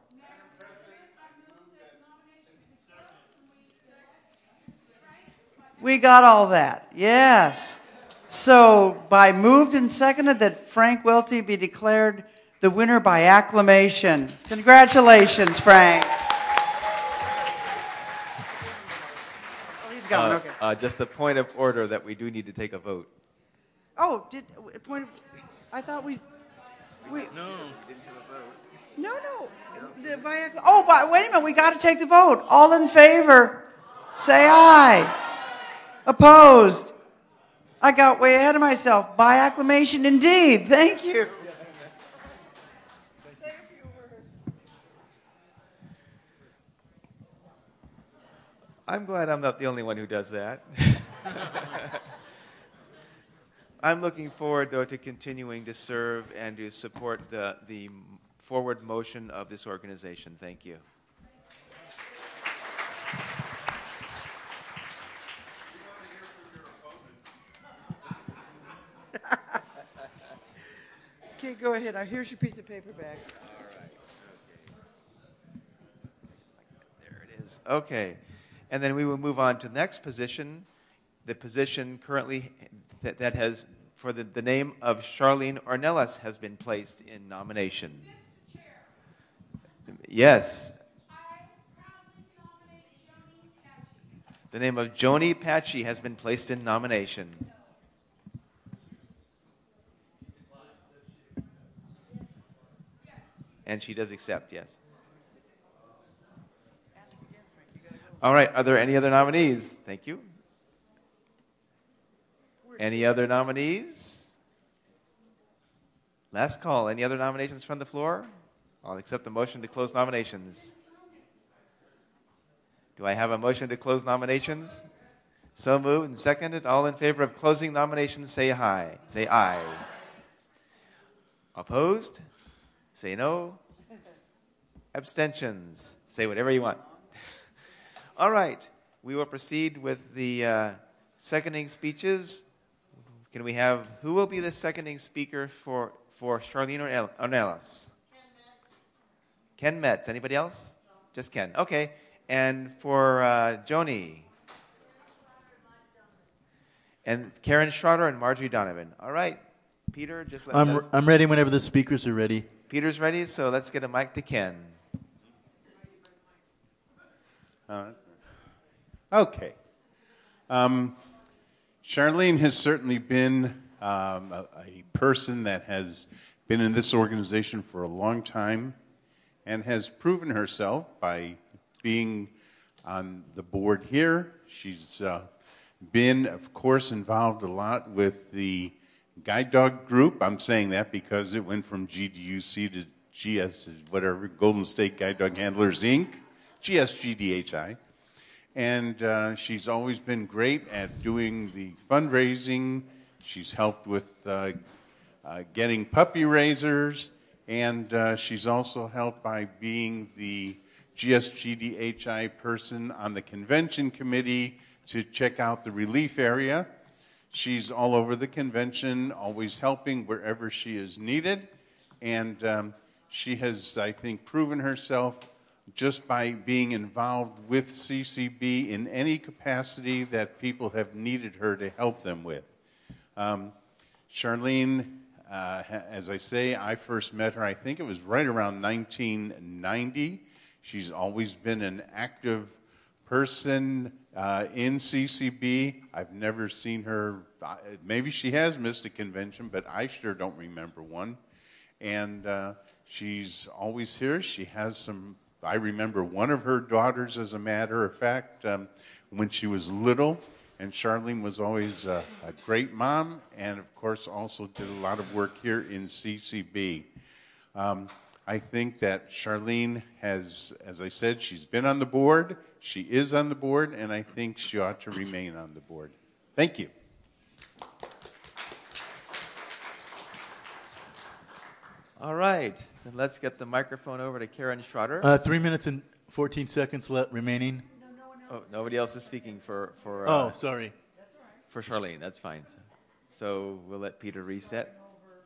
We got all that, yes. So, by moved and seconded that Frank Welty be declared the winner by acclamation. Congratulations, Frank. Oh, he's gone, okay. Just a point of order that we do need to take a vote. Oh, I thought we No. No. Oh, but wait a minute. We got to take the vote. All in favor, say aye. Opposed? I got way ahead of myself. By acclamation, indeed. Thank you. I'm glad I'm not the only one who does that. I'm looking forward, though, to continuing to serve and to support the forward motion of this organization. Thank you. Okay, go ahead. Here's your piece of paper back. All right. Okay. There it is. Okay. And then we will move on to the next position, the position currently that has, for the name of Charlene Ornelas has been placed in nomination. Yes. The name of Joni Patchy has been placed in nomination. And she does accept, yes. All right, are there any other nominees? Thank you. Any other nominees? Last call. Any other nominations from the floor? I'll accept the motion to close nominations. Do I have a motion to close nominations? So moved and seconded. All in favor of closing nominations, say aye. Say aye. Opposed? Say no. Abstentions? Say whatever you want. All right. we will proceed with the seconding speeches. Can we have, who will be the seconding speaker for Charlene Ornelas? Ken Metz. Anybody else? No. Just Ken. Okay. And for Joni? And it's Karen Schroeder and Marjorie Donovan. All right. Peter, just let us... I'm ready whenever the speakers are ready. Peter's ready, so let's get a mic to Ken. Okay. Charlene has certainly been a person that has been in this organization for a long time and has proven herself by being on the board here. She's been, of course, involved a lot with the Guide Dog Group. I'm saying that because it went from GDUC to GS, whatever, Golden State Guide Dog Handlers, Inc., GSGDHI. And she's always been great at doing the fundraising. She's helped with getting puppy raisers, and she's also helped by being the GSGDHI person on the convention committee to check out the relief area. She's all over the convention, always helping wherever she is needed. And she has, I think, proven herself just by being involved with CCB in any capacity that people have needed her to help them with. Charlene, as I say, I first met her, I think it was right around 1990. She's always been an active person in CCB. I've never seen her, maybe she has missed a convention, but I sure don't remember one. And she's always here. She has some, I remember one of her daughters, as a matter of fact, when she was little. And Charlene was always a great mom, and of course also did a lot of work here in CCB. I think that Charlene has, as I said, she's been on the board, she is on the board, and I think she ought to remain on the board. Thank you. All right, then let's get the microphone over to Karen Schroeder. 3 minutes and 14 seconds remaining. Oh, nobody else is speaking for oh, sorry. For Charlene, that's fine. So we'll let Peter reset.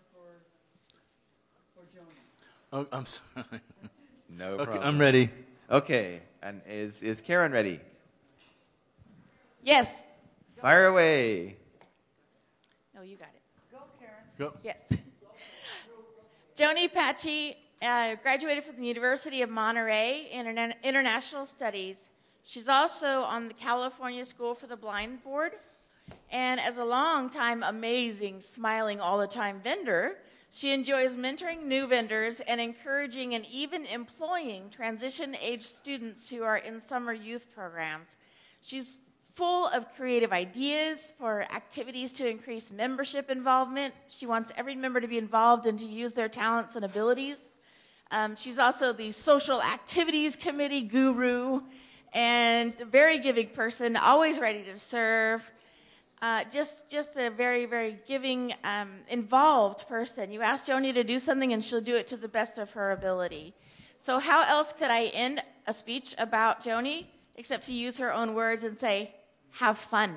Oh, I'm sorry. No okay, problem. I'm ready. Okay, and is Karen ready? Yes. Fire away. No, you got it. Go, Karen. Go. Yes. Joni Patchy graduated from the University of Monterey in International Studies. She's also on the California School for the Blind Board. And as a long-time amazing, smiling all-the-time vendor, she enjoys mentoring new vendors and encouraging and even employing transition-age students who are in summer youth programs. She's full of creative ideas for activities to increase membership involvement. She wants every member to be involved and to use their talents and abilities. She's also the social activities committee guru and a very giving person, always ready to serve. Just a very, very giving, involved person. You ask Joni to do something and she'll do it to the best of her ability. So how else could I end a speech about Joni except to use her own words and say, have fun.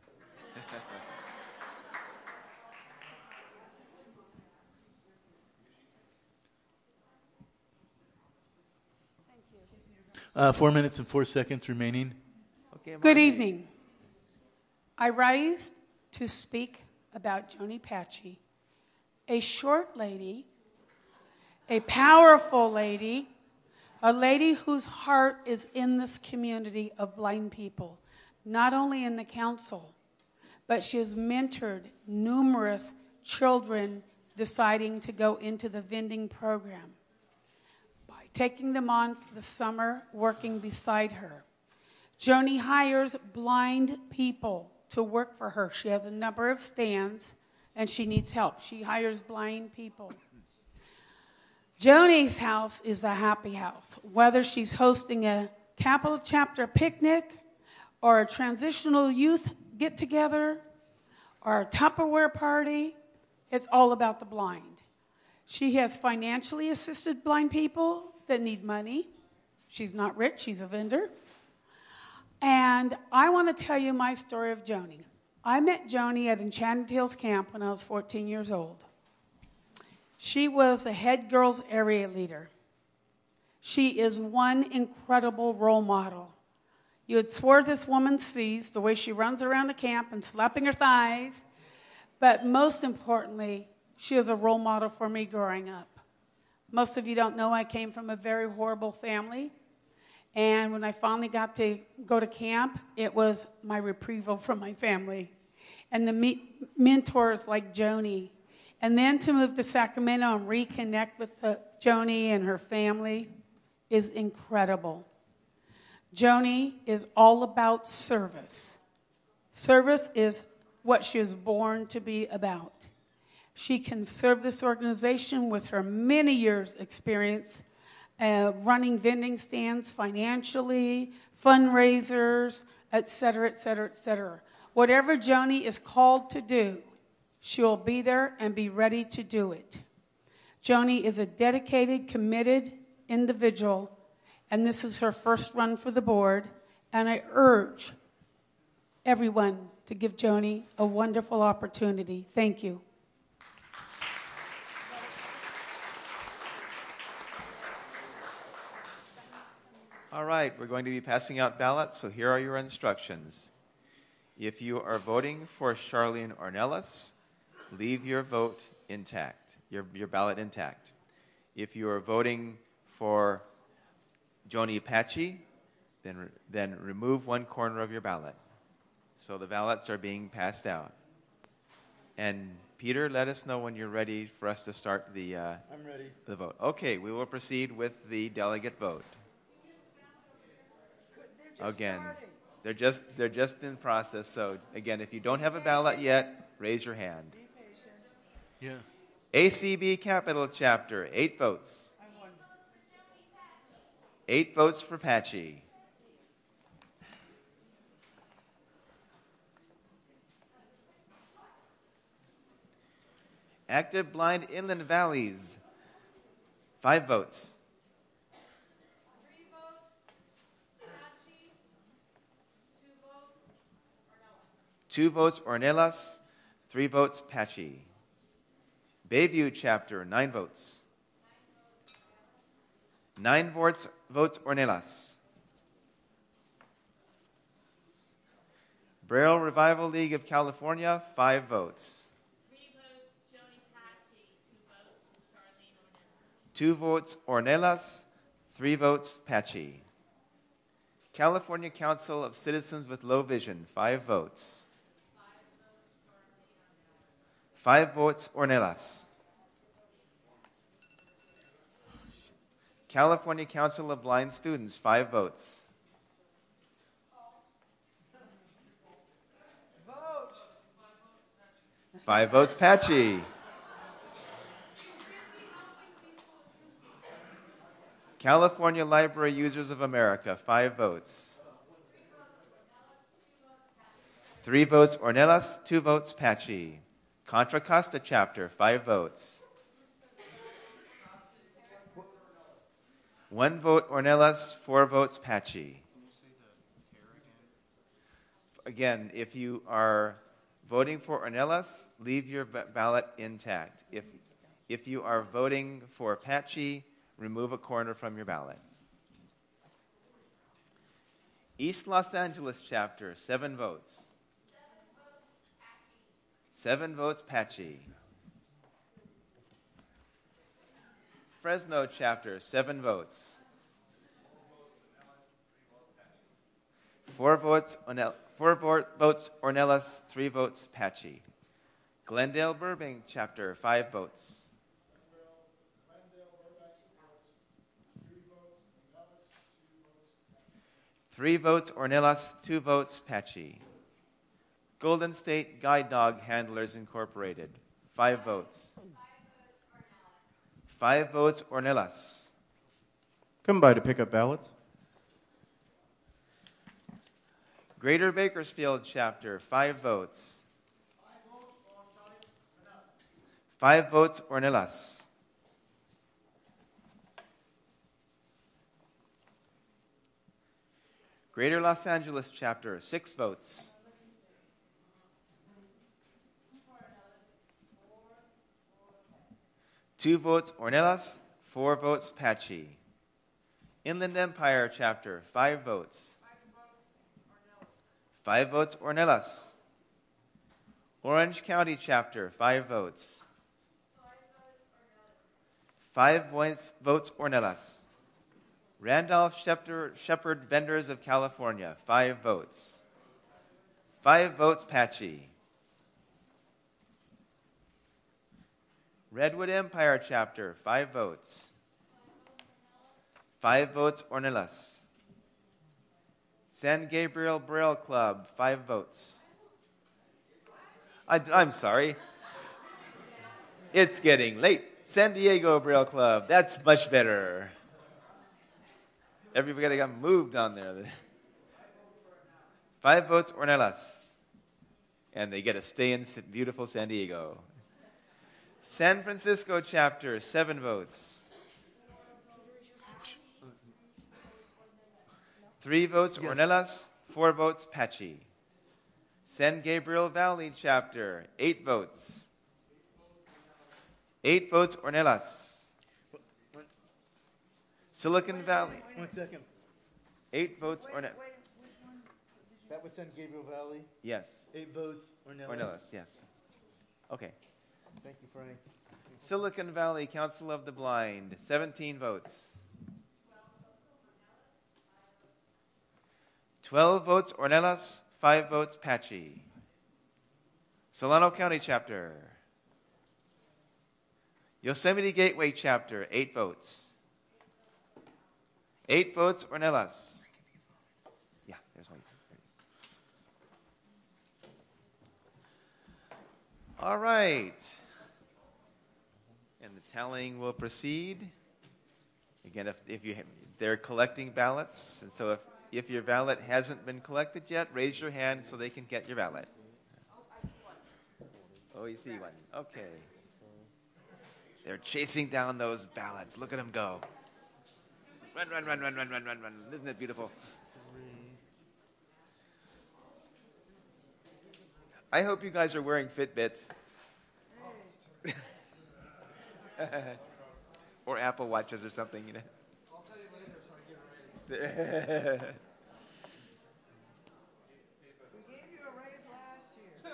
Thank you. 4 minutes and 4 seconds remaining. Okay, Good evening. I rise to speak about Joni Patchy, a short lady, a powerful lady, a lady whose heart is in this community of blind people, not only in the council, but she has mentored numerous children deciding to go into the vending program by taking them on for the summer, working beside her. Joni hires blind people to work for her. She has a number of stands, and she needs help. She hires blind people. Joni's house is a happy house. Whether she's hosting a Capital Chapter picnic or a transitional youth get-together or a Tupperware party, it's all about the blind. She has financially assisted blind people that need money. She's not rich. She's a vendor. And I want to tell you my story of Joni. I met Joni at Enchanted Hills Camp when I was 14 years old. She was a head girls area leader. She is one incredible role model. You would swear this woman sees the way she runs around the camp and slapping her thighs. But most importantly, she is a role model for me growing up. Most of you don't know I came from a very horrible family. And when I finally got to go to camp, it was my retrieval from my family. And the mentors like Joni. And then to move to Sacramento and reconnect with Joni and her family is incredible. Joni is all about service. Service is what she was born to be about. She can serve this organization with her many years' experience running vending stands financially, fundraisers, et cetera, et cetera, et cetera. Whatever Joni is called to do, she'll be there and be ready to do it. Joni is a dedicated, committed individual, and this is her first run for the board, and I urge everyone to give Joni a wonderful opportunity. Thank you. All right, we're going to be passing out ballots, so here are your instructions. If you are voting for Charlene Ornelas, leave your vote intact, your ballot intact. If you are voting for Joni Apache, then remove one corner of your ballot. So the ballots are being passed out. And Peter, let us know when you're ready for us to start the I'm ready. The vote. Okay, we will proceed with the delegate vote. Again, they're just in process. So again, if you don't have a ballot yet, raise your hand. Yeah. ACB Capital Chapter, 8 votes. 8 votes for Patchy. Active Blind Inland Valleys, 5 votes. 2 votes Ornelas, 3 votes Patchy. Bayview Chapter, 9 votes. 9 votes Ornelas. Braille Revival League of California, 5 votes. 2 votes Ornelas, 3 votes Patchy. California Council of Citizens with Low Vision, 5 votes. 5 votes Ornelas. California Council of Blind Students, 5 votes. Vote. 5 votes Patchy. California Library Users of America, 5 votes. 3 votes Ornelas, 2 votes Patchy. Contra Costa Chapter, 5 votes. 1 vote Ornelas, 4 votes Patchy. Again, if you are voting for Ornelas, leave your ballot intact. If you are voting for Patchy, remove a corner from your ballot. East Los Angeles Chapter, 7 votes. 7 votes Patchy. Fresno Chapter, 7 votes. 4 votes Ornelas, 3 votes Patchy. Glendale Burbank Chapter, 5 votes. 3 votes Ornelas, 2 votes Patchy. Golden State Guide Dog Handlers Incorporated, 5 votes. 5 votes Ornelas. Come by to pick up ballots. Greater Bakersfield Chapter, 5 votes. 5 votes Ornelas. Greater Los Angeles chapter, 6 votes. Two votes Ornelas, 4 votes Patchy. Inland Empire chapter, 5 votes. 5 votes Ornelas. Orange County chapter, 5 votes. 5 votes Ornelas. Randolph Shepherd Vendors of California, 5 votes. 5 votes Patchy. Redwood Empire chapter, 5 votes. 5 votes Ornelas. San Gabriel Braille Club, 5 votes. I'm sorry. It's getting late. San Diego Braille Club, that's much better. Everybody got moved on there. 5 votes Ornelas. And they get to stay in beautiful San Diego. San Francisco chapter, 7 votes. 3 votes Ornelas, 4 votes Patchy. San Gabriel Valley chapter, 8 votes. 8 votes Ornelas. Silicon Valley. 1 second. 8 votes Ornelas. That was San Gabriel Valley? Yes. 8 votes Ornelas. Ornelas, yes. Okay. Thank you, Frank. Silicon Valley Council of the Blind, 17 votes. 12 votes Ornelas, 5 votes Patchy. Solano County chapter. Yosemite Gateway chapter, 8 votes. 8 votes Ornelas. Yeah, there's one. All right. And the tallying will proceed. Again, they're collecting ballots, and so if your ballot hasn't been collected yet, raise your hand so they can get your ballot. Oh, you see one. Okay. They're chasing down those ballots. Look at them go. Run, run, run, run, run, run, run, run. Isn't it beautiful? I hope you guys are wearing Fitbits. Or Apple Watches or something, you know. I'll tell you later so I get a raise. We gave you a raise last year.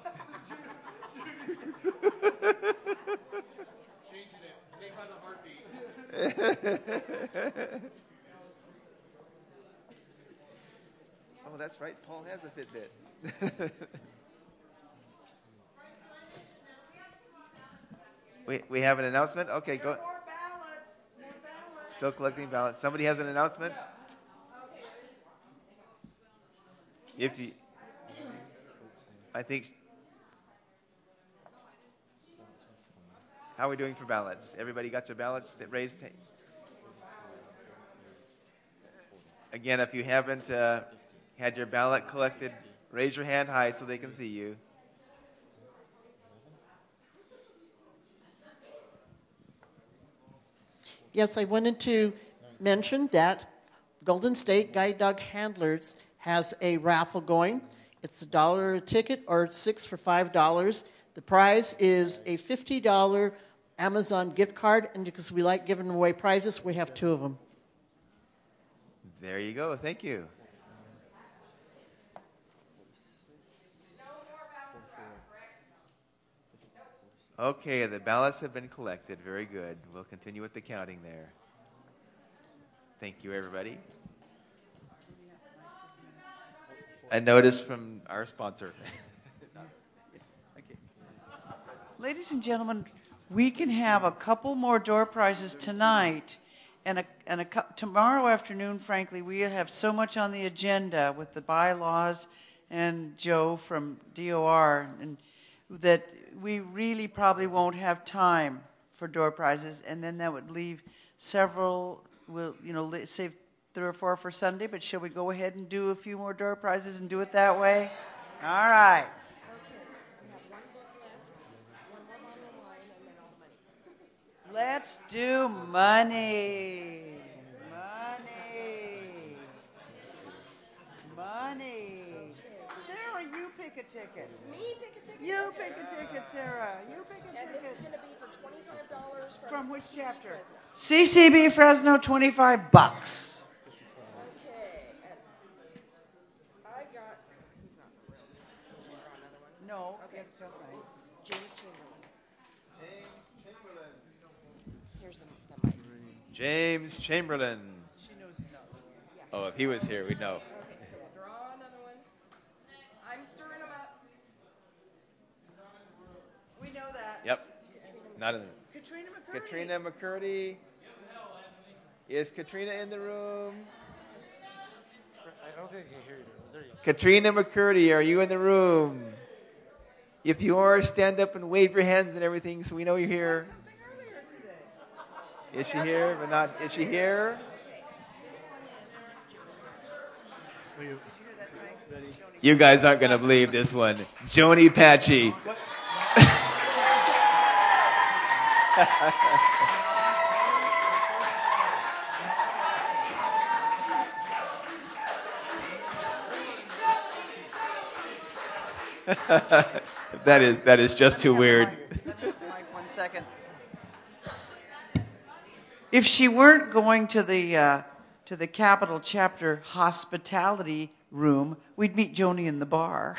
Changing it. Name by the heartbeat. Oh, that's right. Paul has a Fitbit. We have an announcement? Okay, go. More ballots. More ballots. Still collecting ballots. Somebody has an announcement? If you, I think. How are we doing for ballots? Everybody got your ballots that raised? Again, if you haven't had your ballot collected, raise your hand high so they can see you. Yes, I wanted to mention that Golden State Guide Dog Handlers has a raffle going. It's $1 a ticket or 6 for $5. The prize is a $50 Amazon gift card, and because we like giving away prizes, we have 2 of them. There you go. Thank you. Okay, the ballots have been collected. Very good. We'll continue with the counting there. Thank you, everybody. A notice from our sponsor. Okay. Ladies and gentlemen, we can have a couple more door prizes tonight, and tomorrow afternoon. Frankly, we have so much on the agenda with the bylaws and Joe from DOR, and that we really probably won't have time for door prizes, and then that would leave several. We'll save 3 or 4 for Sunday, but shall we go ahead and do a few more door prizes and do it that way? All right. Let's do money. Money. a ticket. Me pick a ticket? You pick a ticket, Sarah. You pick a ticket. And this is going to be for $25 From which CCB chapter? Fresno. CCB Fresno, $25. Okay. And I got. He's not in the room. Did you draw another one? No. Okay. It's all right. James Chamberlain. Here's the mic. James Chamberlain. She knows he's not. Oh, if he was here, we'd know. Okay, so we'll draw another one. I'm stirring them up. We know that. Yep. Not in the room. Katrina McCurdy. Katrina McCurdy. Is Katrina in the room? I don't think I can hear you. There you go. Katrina McCurdy, are you in the room? If you are, stand up and wave your hands and everything so we know you're here. Is she here? But not. Is she here? You guys aren't going to believe this one. Joni Patchy. that is just too weird. Mike, 1 second. If she weren't going to the Capitol chapter hospitality room, we'd meet Joni in the bar.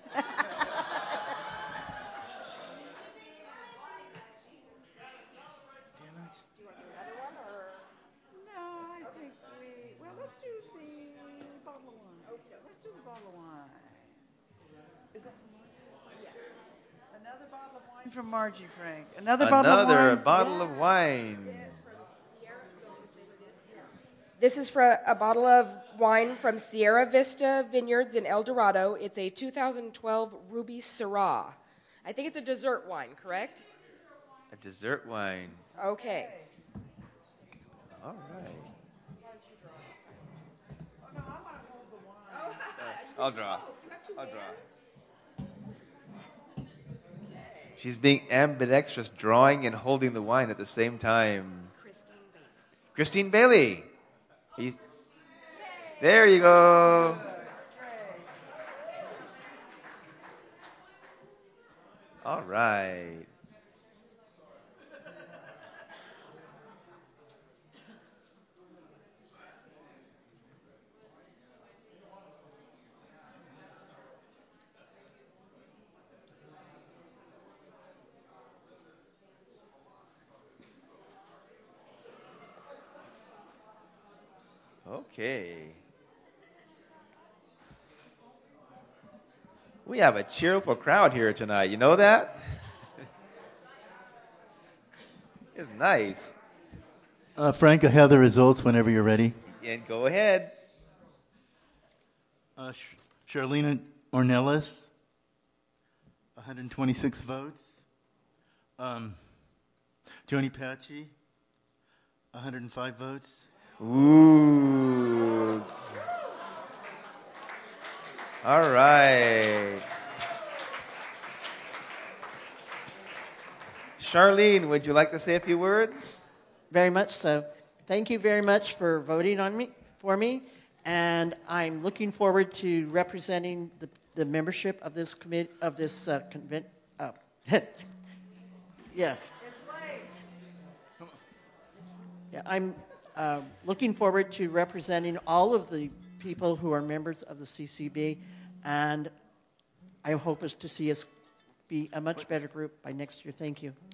From Margie Frank. Another bottle of wine. This is for a bottle of wine from Sierra Vista Vineyards in El Dorado. It's a 2012 Ruby Syrah. I think it's a dessert wine, correct? A dessert wine. Okay. All right. I'll draw. She's being ambidextrous, drawing and holding the wine at the same time. Christine Bailey. There you go. All right. Okay. We have a cheerful crowd here tonight. You know that? It's nice. Frank, I have the results whenever you're ready. And go ahead. Charlene Ornelas, 126 votes. Joni Patchy, 105 votes. Ooh. All right. Charlene, would you like to say a few words? Very much so. Thank you very much for voting for me, and I'm looking forward to representing the membership of this convent. Yeah. Yeah, I'm looking forward to representing all of the people who are members of the CCB, and I hope to see us be a much better group by next year. Thank you.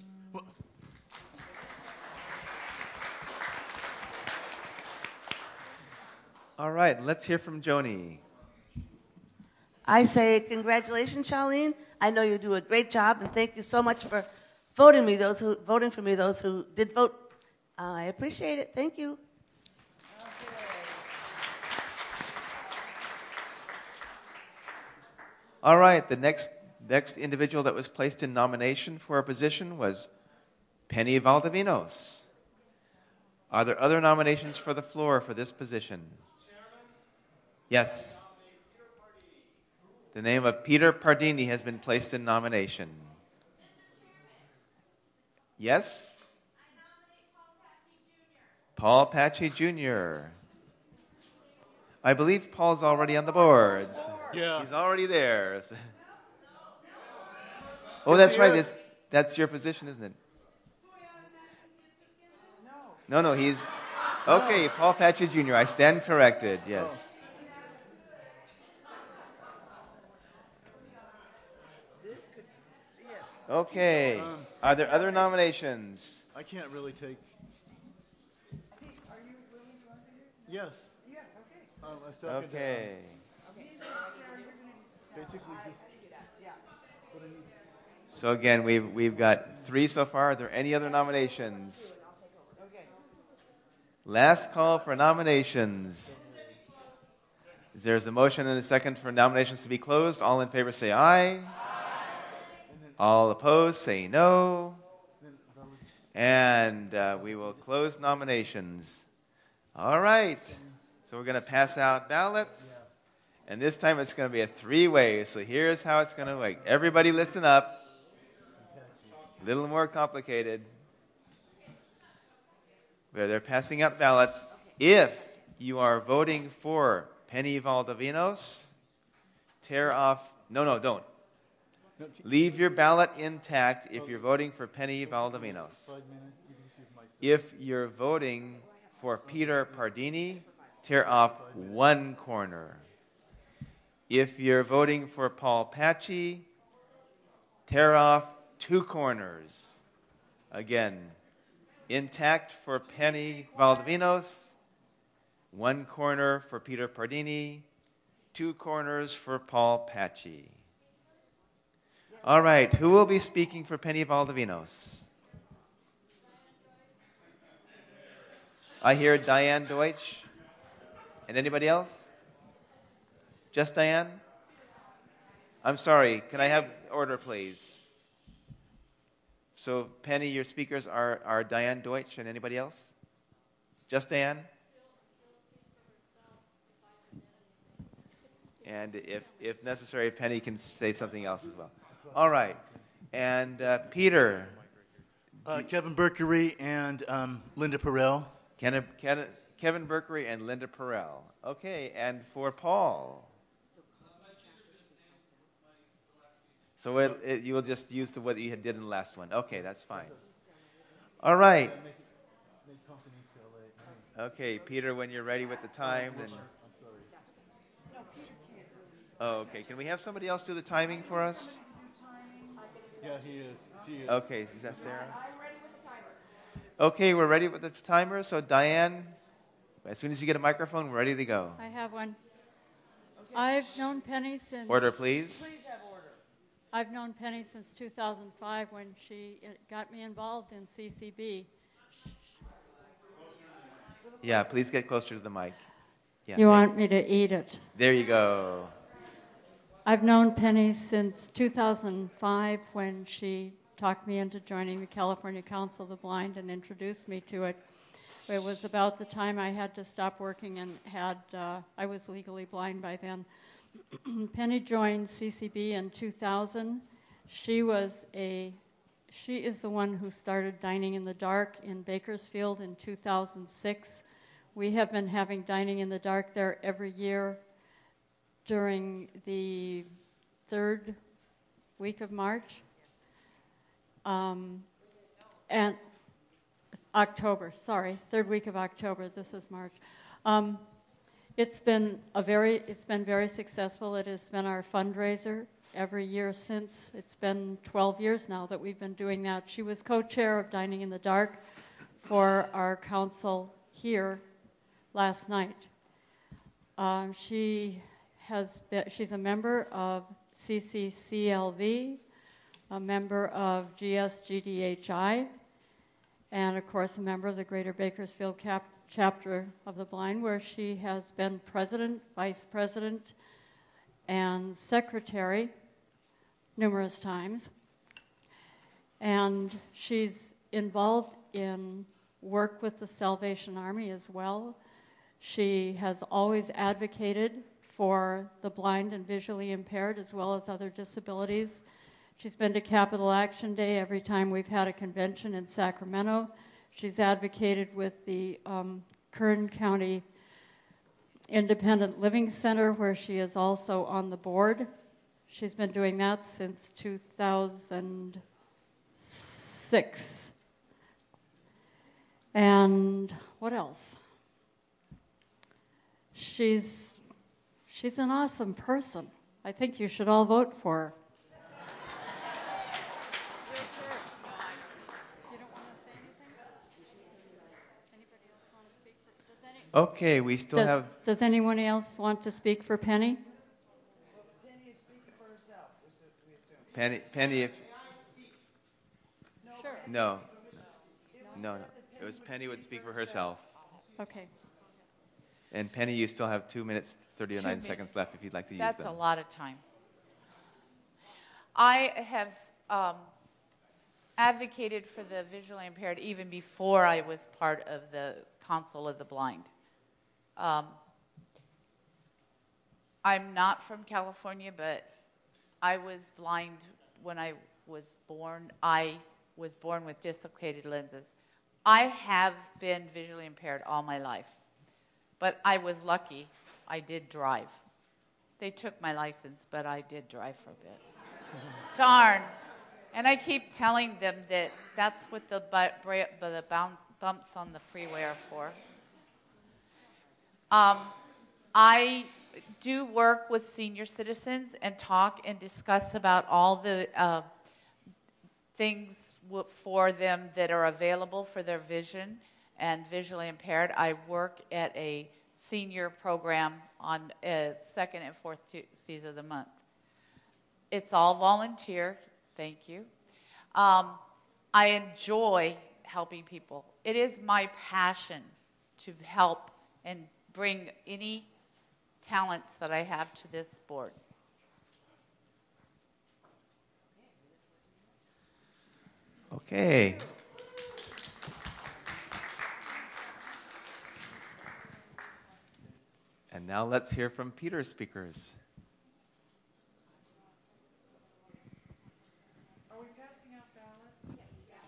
All right, let's hear from Joni. I say congratulations, Charlene. I know you do a great job, and thank you so much for voting for me. Those who did vote, I appreciate it. Thank you. All right, the next individual that was placed in nomination for a position was Penny Valdivinos. Are there other nominations for the floor for this position? Yes. The name of Peter Pardini has been placed in nomination. Yes? Paul Patchy Jr. I believe Paul's already on the boards. Yeah. He's already there. Oh, that's right. That's your position, isn't it? No, he's... Okay, Paul Patchy Jr., I stand corrected, yes. Okay, are there other nominations? I can't really take. Yes. Yes. Okay. Okay. Basically, just. So again, we've got 3 so far. Are there any other nominations? Last call for nominations. There's a motion and a second for nominations to be closed. All in favor say aye. Aye. All opposed say no. And we will close nominations. All right. So we're going to pass out ballots. And this time it's going to be a 3-way. So here's how it's going to work. Everybody listen up. A little more complicated. Where they're passing out ballots. If you are voting for Penny Valdovinos, tear off... No, don't. Leave your ballot intact if you're voting for Penny Valdovinos. If you're voting for Peter Pardini, tear off 1 corner. If you're voting for Paul Patchy, tear off 2 corners. Again, intact for Penny Valdovinos, 1 corner for Peter Pardini, 2 corners for Paul Patchy. All right, who will be speaking for Penny Valdovinos? I hear Diane Deutsch. And anybody else? Just Diane? I'm sorry, can I have order, please? So, Penny, your speakers are Diane Deutsch and anybody else? Just Diane? And if necessary, Penny can say something else as well. All right. And Peter? Kevin Berkery and Linda Perrell. Kevin Berkery and Linda Perrell. Okay, and for Paul? So you will just use what you did in the last one. Okay, that's fine. All right. Okay, Peter, when you're ready with the time, then... Oh, okay. Can we have somebody else do the timing for us? Yeah, he is. She is. Okay, is that Sarah? Okay, we're ready with the timer. So, Diane, as soon as you get a microphone, we're ready to go. I have one. I've known Penny since... Order, please. Please have order. I've known Penny since 2005 when she got me involved in CCB. Yeah, please get closer to the mic. Yeah, you want me to eat it? There you go. I've known Penny since 2005 when she talked me into joining the California Council of the Blind and introduced me to it. It was about the time I had to stop working and I was legally blind by then. Penny joined CCB in 2000. She is the one who started Dining in the Dark in Bakersfield in 2006. We have been having Dining in the Dark there every year during the 3rd week of March. And October, 3rd week of October. This is March. It's been very successful. It has been our fundraiser every year since. It's been 12 years now that we've been doing that. She was co-chair of Dining in the Dark for our council here last night. She's a member of CCCLV, a member of GSGDHI, and of course a member of the Greater Bakersfield chapter of the Blind, where she has been president, vice president, and secretary numerous times. And she's involved in work with the Salvation Army as well. She has always advocated for the blind and visually impaired as well as other disabilities. She's been to Capital Action Day every time we've had a convention in Sacramento. She's advocated with the Kern County Independent Living Center, where she is also on the board. She's been doing that since 2006. And what else? She's an awesome person. I think you should all vote for her. Okay, we still have... Does anyone else want to speak for Penny? Penny, if... Sure. No. It was Penny would speak for herself. Okay. And Penny, you still have 2 minutes, 39 seconds left if you'd like to use them. That's a lot of time. I have advocated for the visually impaired even before I was part of the Council of the Blind. I'm not from California, but I was blind when I was born. I was born with dislocated lenses. I have been visually impaired all my life, but I was lucky. I did drive. They took my license, but I did drive for a bit. Darn. And I keep telling them that that's what the bumps on the freeway are for. I do work with senior citizens and talk and discuss about all the things for them that are available for their vision and visually impaired. I work at a senior program on second and fourth Tuesdays of the month. It's all volunteer. Thank you. I enjoy helping people. It is my passion to help and bring any talents that I have to this board. Okay. And now let's hear from Peter's speakers. Are we passing out ballots?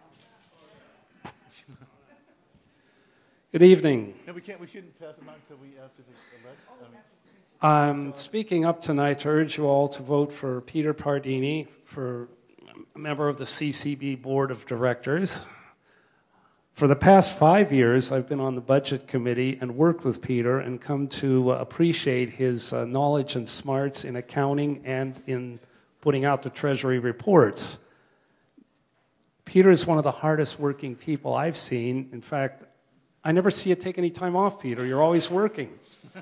Yes. Good evening. No, we shouldn't pass them out until after the election. I'm speaking up tonight to urge you all to vote for Peter Pardini for a member of the CCB Board of Directors. For the past 5 years, I've been on the Budget Committee and worked with Peter and come to appreciate his knowledge and smarts in accounting and in putting out the Treasury reports. Peter is one of the hardest working people I've seen. In fact, I never see you take any time off, Peter. You're always working.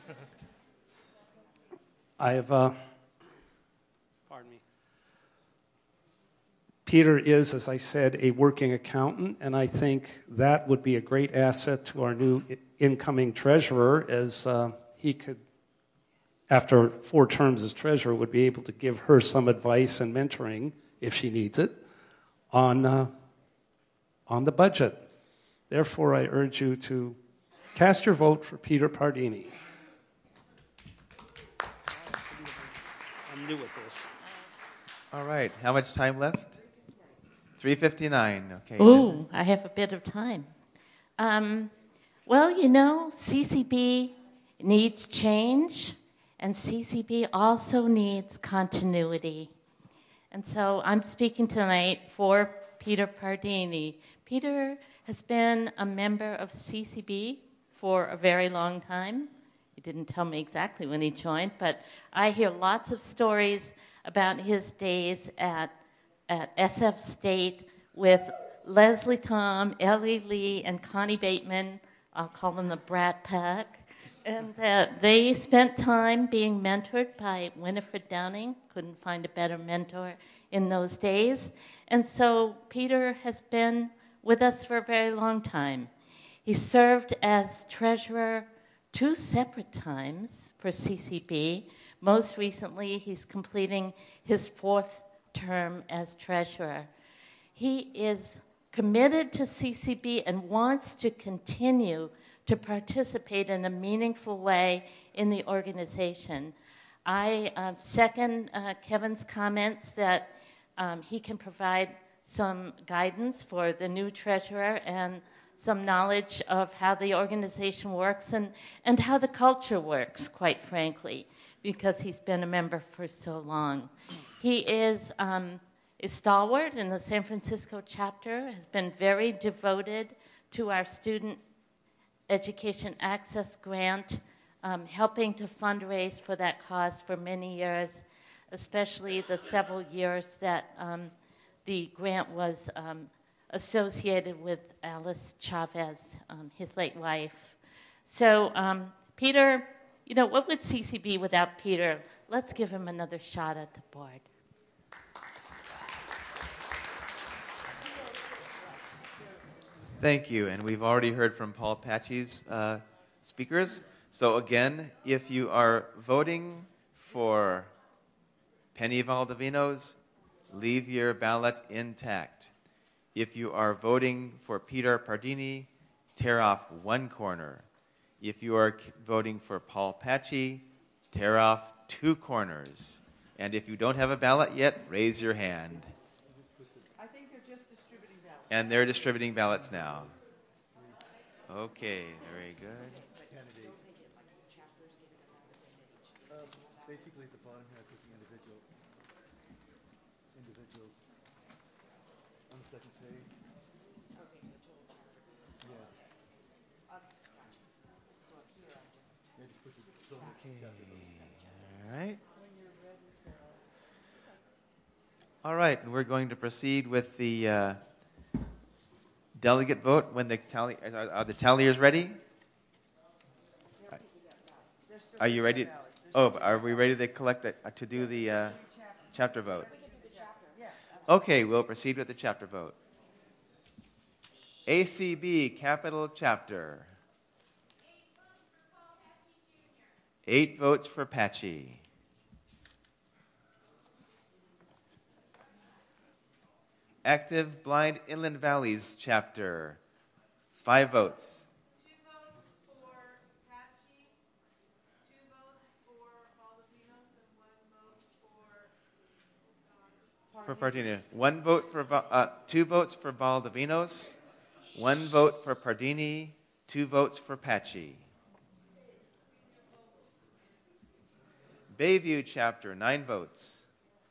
Peter is, as I said, a working accountant, and I think that would be a great asset to our new incoming treasurer, as he could, after 4 terms as treasurer, would be able to give her some advice and mentoring, if she needs it, on the budget. Therefore, I urge you to cast your vote for Peter Pardini. I'm new at this. All right. How much time left? 3:59. Okay. Ooh, I have a bit of time. Well, CCB needs change, and CCB also needs continuity. And so I'm speaking tonight for Peter Pardini. Peter has been a member of CCB for a very long time. He didn't tell me exactly when he joined, but I hear lots of stories about his days at SF State with Leslie Tom, Ellie Lee, and Connie Bateman. I'll call them the Brat Pack. And they spent time being mentored by Winifred Downing. Couldn't find a better mentor in those days. And so Peter has been with us for a very long time. He served as treasurer 2 separate times for CCB. Most recently, he's completing his 4th term as treasurer. He is committed to CCB and wants to continue to participate in a meaningful way in the organization. I second Kevin's comments that he can provide some guidance for the new treasurer and some knowledge of how the organization works and how the culture works, quite frankly. because he's been a member for so long. He is a stalwart in the San Francisco chapter, has been very devoted to our student education access grant, helping to fundraise for that cause for many years, especially the several years that the grant was associated with Alice Chavez, his late wife. So, Peter, you know, what would CC be without Peter? Let's give him another shot at the board. Thank you. And we've already heard from Paul Patchy's speakers. So again, if you are voting for Penny Valdovinos, leave your ballot intact. If you are voting for Peter Pardini, tear off one corner. If you are voting for Paul Patchy, tear off two corners. And if you don't have a ballot yet, raise your hand. I think they're just distributing ballots. And they're distributing ballots now. Okay, very good. Basically, at the bottom here, I put the individuals on the second page. Yeah. Yeah, just put the total chapter. All right. All right, and we're going to proceed with the delegate vote. When the tally, are the talliers ready? Are you ready? Oh, are we ready to collect to do the chapter vote? Okay, we'll proceed with the chapter vote. ACB Capital Chapter. 8 votes for Patchy. Active Blind Inland Valleys Chapter. 5 votes. 2 votes for Patchy, 2 votes for Valdovinos, and 1 vote For Pardini. 1 vote for 2 votes for Valdovinos, 1 vote for Pardini, 2 votes for Patchy. Bayview Chapter, 9 votes.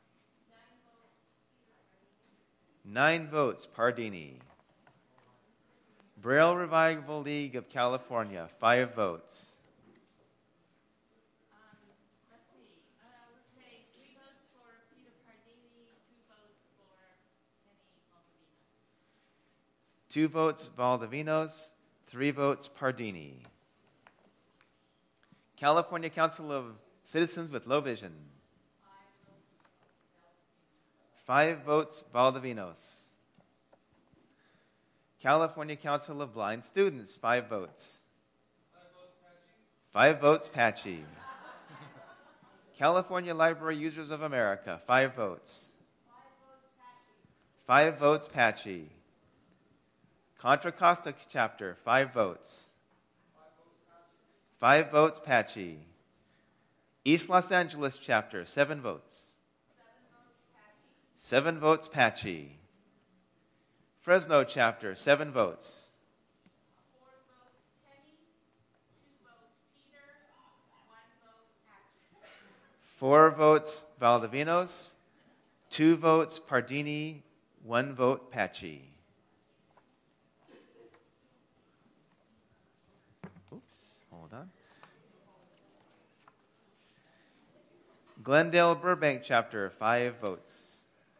9 votes, Pardini. Braille Revival League of California, 5 votes. Let's say 3 votes for Peter Pardini, 2 votes for Penny Valdovinos. 2 votes, Valdovinos, 3 votes, Pardini. California Council of Citizens with Low Vision. 5 votes, Valdovinos. California Council of Blind Students, 5 votes. 5 votes, Patchy. California Library Users of America, 5 votes. 5 votes, Patchy. Contra Costa Chapter, 5 votes. 5 votes, Patchy. East Los Angeles Chapter, 7 votes. 7 votes, Patchy. Fresno Chapter, 7 votes. 4 votes Penny, 2 votes Peter, 1 vote Patchy. 4 votes, Valdovinos. 2 votes, Pardini. 1 vote, Patchy. Oops, hold on. Glendale Burbank Chapter, 5 votes.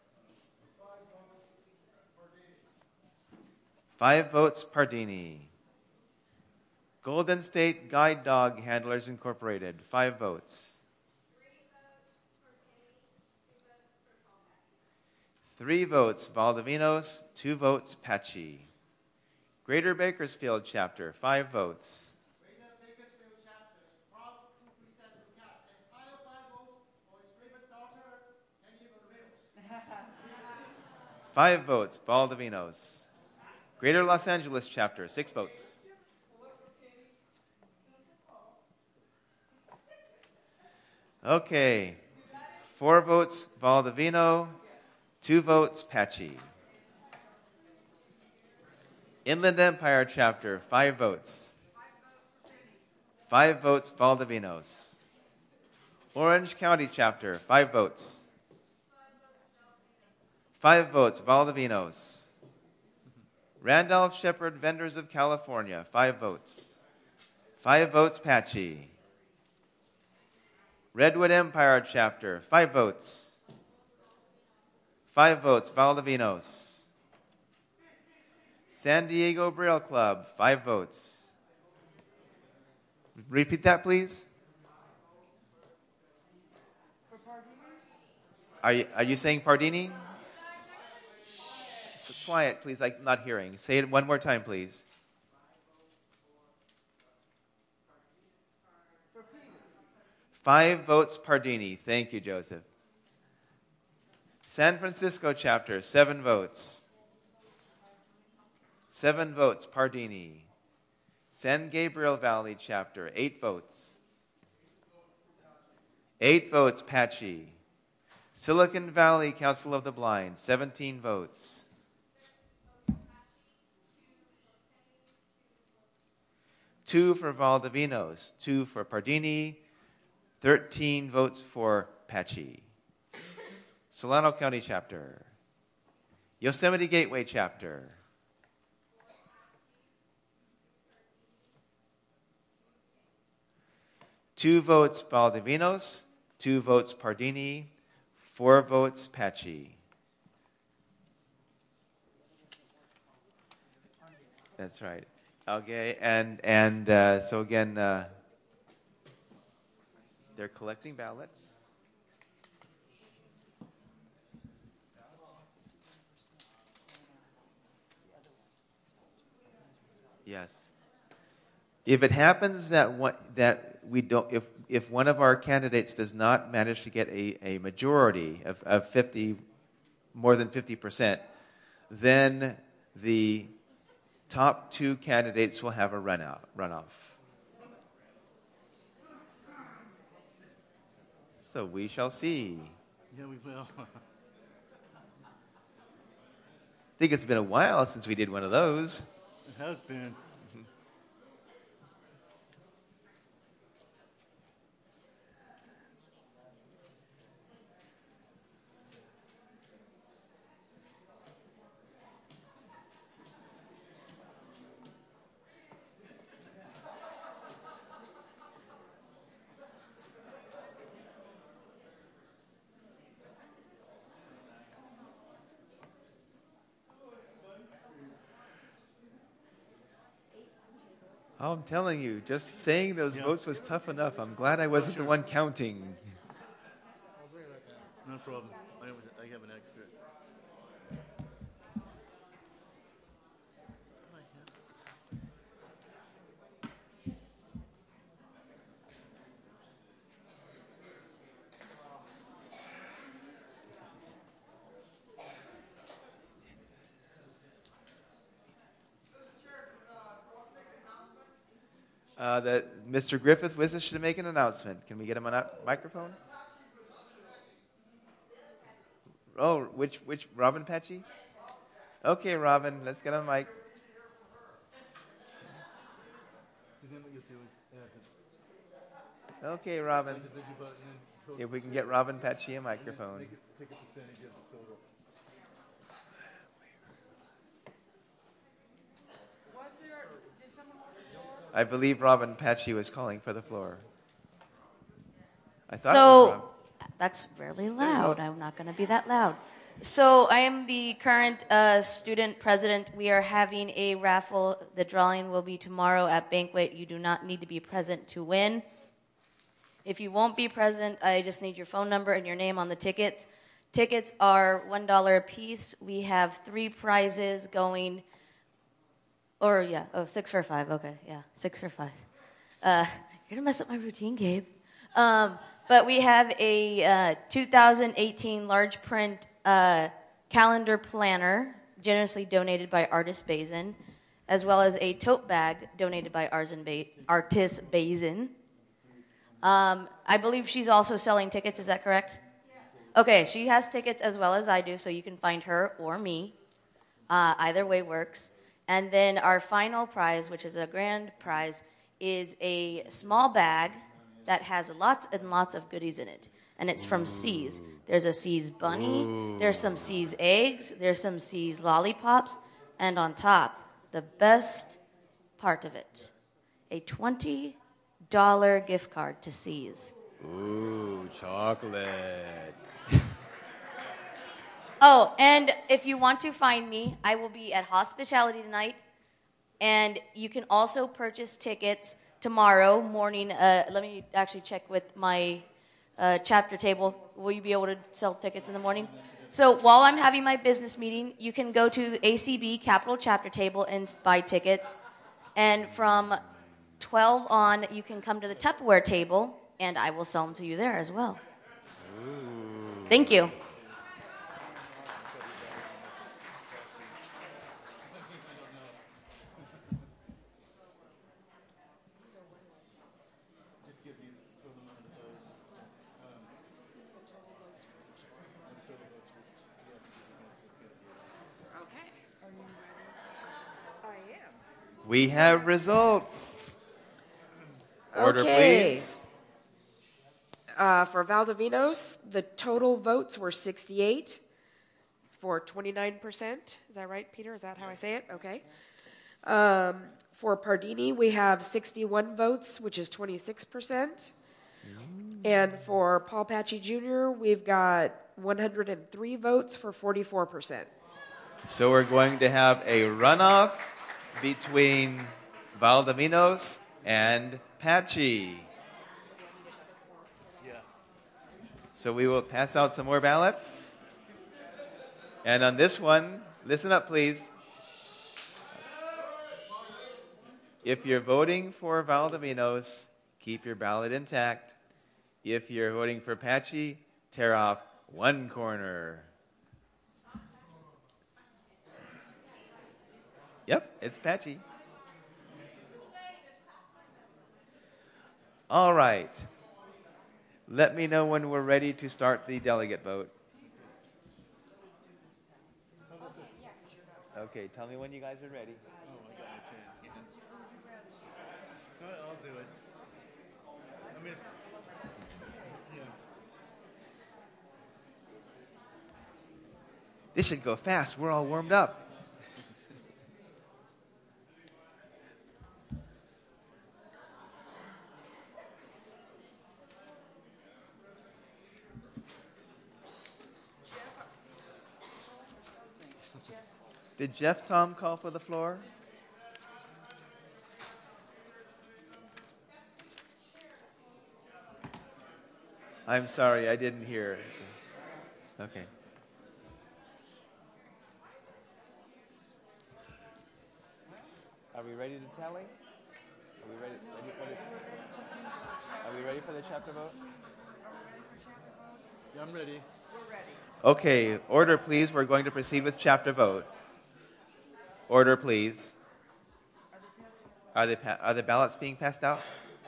5 votes, Pardini. Golden State Guide Dog Handlers Incorporated, 5 votes. 3 votes, Valdovinos. 2 votes, Patchy. Greater Bakersfield Chapter, 5 votes. 5 votes, Valdovinos. Greater Los Angeles Chapter, 6 votes. Okay. 4 votes, Valdivino. 2 votes, Patchy. Inland Empire Chapter, 5 votes. 5 votes, Valdovinos. Orange County chapter, 5 votes. 5 votes, Valdivinos. Randolph Shepherd Vendors of California, 5 votes. 5 votes, Patchy. Redwood Empire chapter, 5 votes. 5 votes, Valdivinos. San Diego Braille Club, 5 votes. Repeat that, please. Are you saying Pardini? So quiet, please. I'm not hearing. Say it one more time, please. Five votes, Pardini. Thank you, Joseph. San Francisco chapter, 7 votes. 7 votes, Pardini. San Gabriel Valley chapter, 8 votes. 8 votes, Patchy. Silicon Valley Council of the Blind, 17 votes. 2 for Valdivinos, 2 for Pardini, 13 votes for Patchy. Solano County chapter. Yosemite Gateway chapter. Two votes Valdivinos, 2 votes Pardini, 4 votes Patchy. That's right. Okay, and so again, they're collecting ballots. Yes. If it happens that we don't, if one of our candidates does not manage to get a majority of 50, more than 50%, then the top 2 candidates will have a runoff. So we shall see. Yeah, we will. I think it's been a while since we did one of those. It has been. Oh, I'm telling you, just saying those votes was tough enough. I'm glad I wasn't the one counting. No problem. I have an extra. That Mr. Griffith wishes to make an announcement. Can we get him on a microphone? Oh, which Robin Patchy? Okay, Robin, let's get on mic. Okay, Robin. If we can get Robin Patchy a microphone. I believe Robin Patchy was calling for the floor. I thought it was Rob. That's really loud. I'm not going to be that loud. So I am the current student president. We are having a raffle. The drawing will be tomorrow at Banquet. You do not need to be present to win. If you won't be present, I just need your phone number and your name on the tickets. Tickets are $1 a piece. We have 3 prizes going. 6 for $5. Okay, yeah, 6 for $5. You're gonna mess up my routine, Gabe. But we have a 2018 large print calendar planner, generously donated by Artis Bazin, as well as a tote bag donated by Artis Bazin. I believe she's also selling tickets. Is that correct? Yeah. Okay, she has tickets as well as I do, so you can find her or me. Either way works. And then our final prize, which is a grand prize, is a small bag that has lots and lots of goodies in it. And it's from C's. There's a C's bunny, there's some C's eggs, there's some C's lollipops, and on top, the best part of it, a $20 gift card to C's. Ooh, chocolate. Oh, and if you want to find me, I will be at Hospitality tonight, and you can also purchase tickets tomorrow morning. Let me actually check with my chapter table. Will you be able to sell tickets in the morning? So while I'm having my business meeting, you can go to ACB Capital Chapter Table and buy tickets. And from 12 on, you can come to the Tupperware table, and I will sell them to you there as well. Thank you. We have results. Order, Okay. please. For Valdovinos, the total votes were 68 for 29%. Is that right, Peter? Is that how I say it? Okay. For Pardini, we have 61 votes, which is 26%. And for Paul Patchy Jr., we've got 103 votes for 44%. So we're going to have a runoff between Valdovinos and Patchy. So we will pass out some more ballots. And on this one, listen up, please. If you're voting for Valdovinos, keep your ballot intact. If you're voting for Patchy, tear off one corner. Yep, it's Patchy. All right. Let me know when we're ready to start the delegate vote. Okay, tell me when you guys are ready. I'll do it. I mean, yeah. This should go fast. We're all warmed up. Did Jeff Tom call for the floor? I'm sorry, I didn't hear. Okay. Are we ready to tally? Are we ready for the chapter vote? Yeah, I'm ready. We're ready. Okay, order please. We're going to proceed with chapter vote. Order please. Are the ballots being passed out?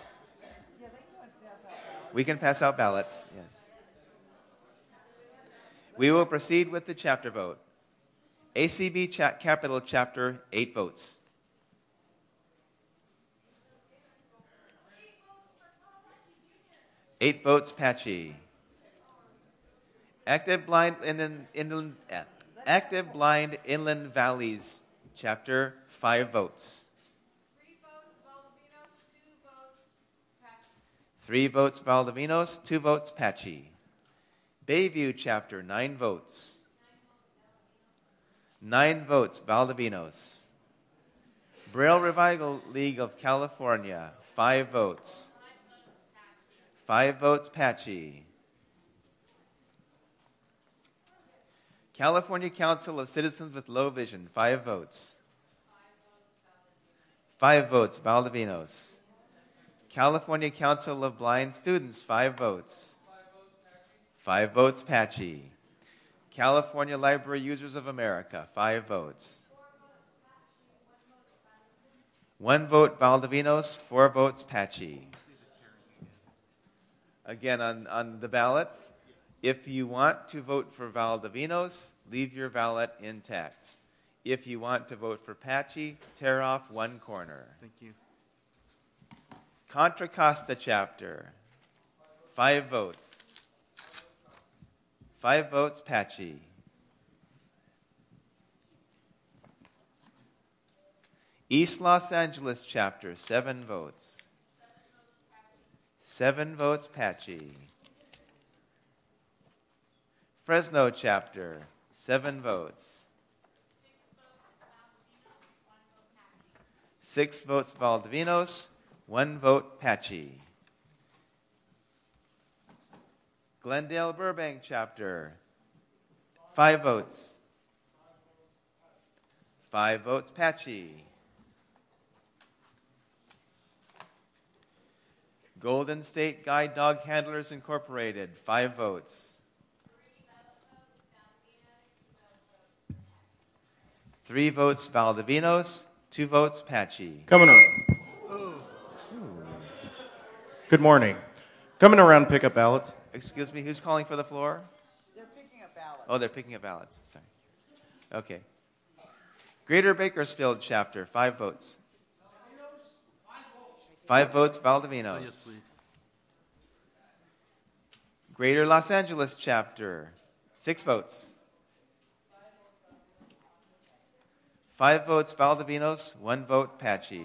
We can pass out ballots, yes. We will proceed with the chapter vote. ACB Capital Chapter, 8 votes. Eight votes, Patchy. Active Blind Inland Valleys Chapter, 5 votes. 3 votes Valdovinos, 2 votes Patchy. Bayview Chapter, 9 votes. 9 votes Valdovinos. Braille Revival League of California, 5 votes. 5 votes Patchy. California Council of Citizens with Low Vision, 5 votes. 5 votes Valdovinos. California Council of Blind Students, 5 votes. 5 votes Patchy. California Library Users of America, 5 votes. 1 vote Valdovinos, 4 votes Patchy. Again, on the ballots, if you want to vote for Valdovinos, leave your ballot intact. If you want to vote for Patchy, tear off one corner. Thank you. Contra Costa Chapter, 5 votes. 5 votes, Patchy. East Los Angeles chapter, 7 votes. 7 votes, Patchy. Fresno chapter, 7 votes. 6 votes, Valdivinos. 1 vote, Patchy. Glendale Burbank chapter, 5 votes. 5 votes, Patchy. Golden State Guide Dog Handlers Incorporated, 5 votes. 3 votes, Valdivinos. 2 votes, Patchy. Coming around. Good morning. Coming around, pick up ballots. Excuse me, who's calling for the floor? They're picking up ballots. Oh, they're picking up ballots. Sorry. Okay. Greater Bakersfield chapter, 5 votes. 5 votes, Valdivinos. Oh, yes, please. Greater Los Angeles chapter, 6 votes. 5 votes, Valdivinos. 1 vote, Patchy.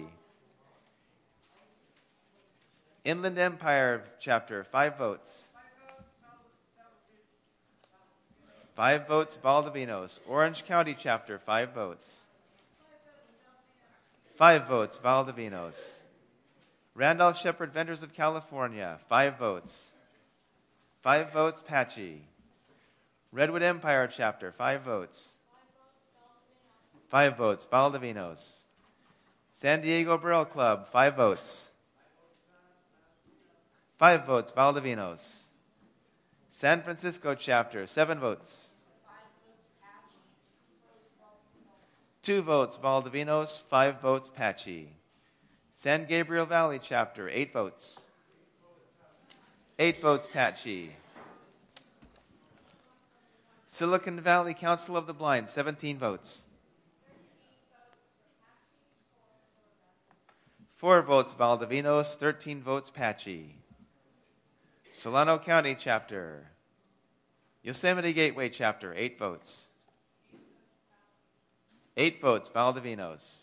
Inland Empire chapter, 5 votes. 5 votes, Valdivinos. Orange County chapter, 5 votes. 5 votes, Valdivinos. Randolph Shepherd Vendors of California, 5 votes. 5 votes, Patchy. Redwood Empire chapter, 5 votes. 5 votes, Valdivinos. San Diego Barrel Club, 5 votes. 5 votes, Valdivinos. San Francisco chapter, 7 votes. 2 votes, Valdivinos. 5 votes, Patchy. San Gabriel Valley chapter, 8 votes. 8 votes, Patchy. Silicon Valley Council of the Blind, 17 votes. 4 votes, Valdivinos. 13 votes, Patchy. Solano County chapter. Yosemite Gateway chapter, 8 votes. 8 votes, Valdivinos.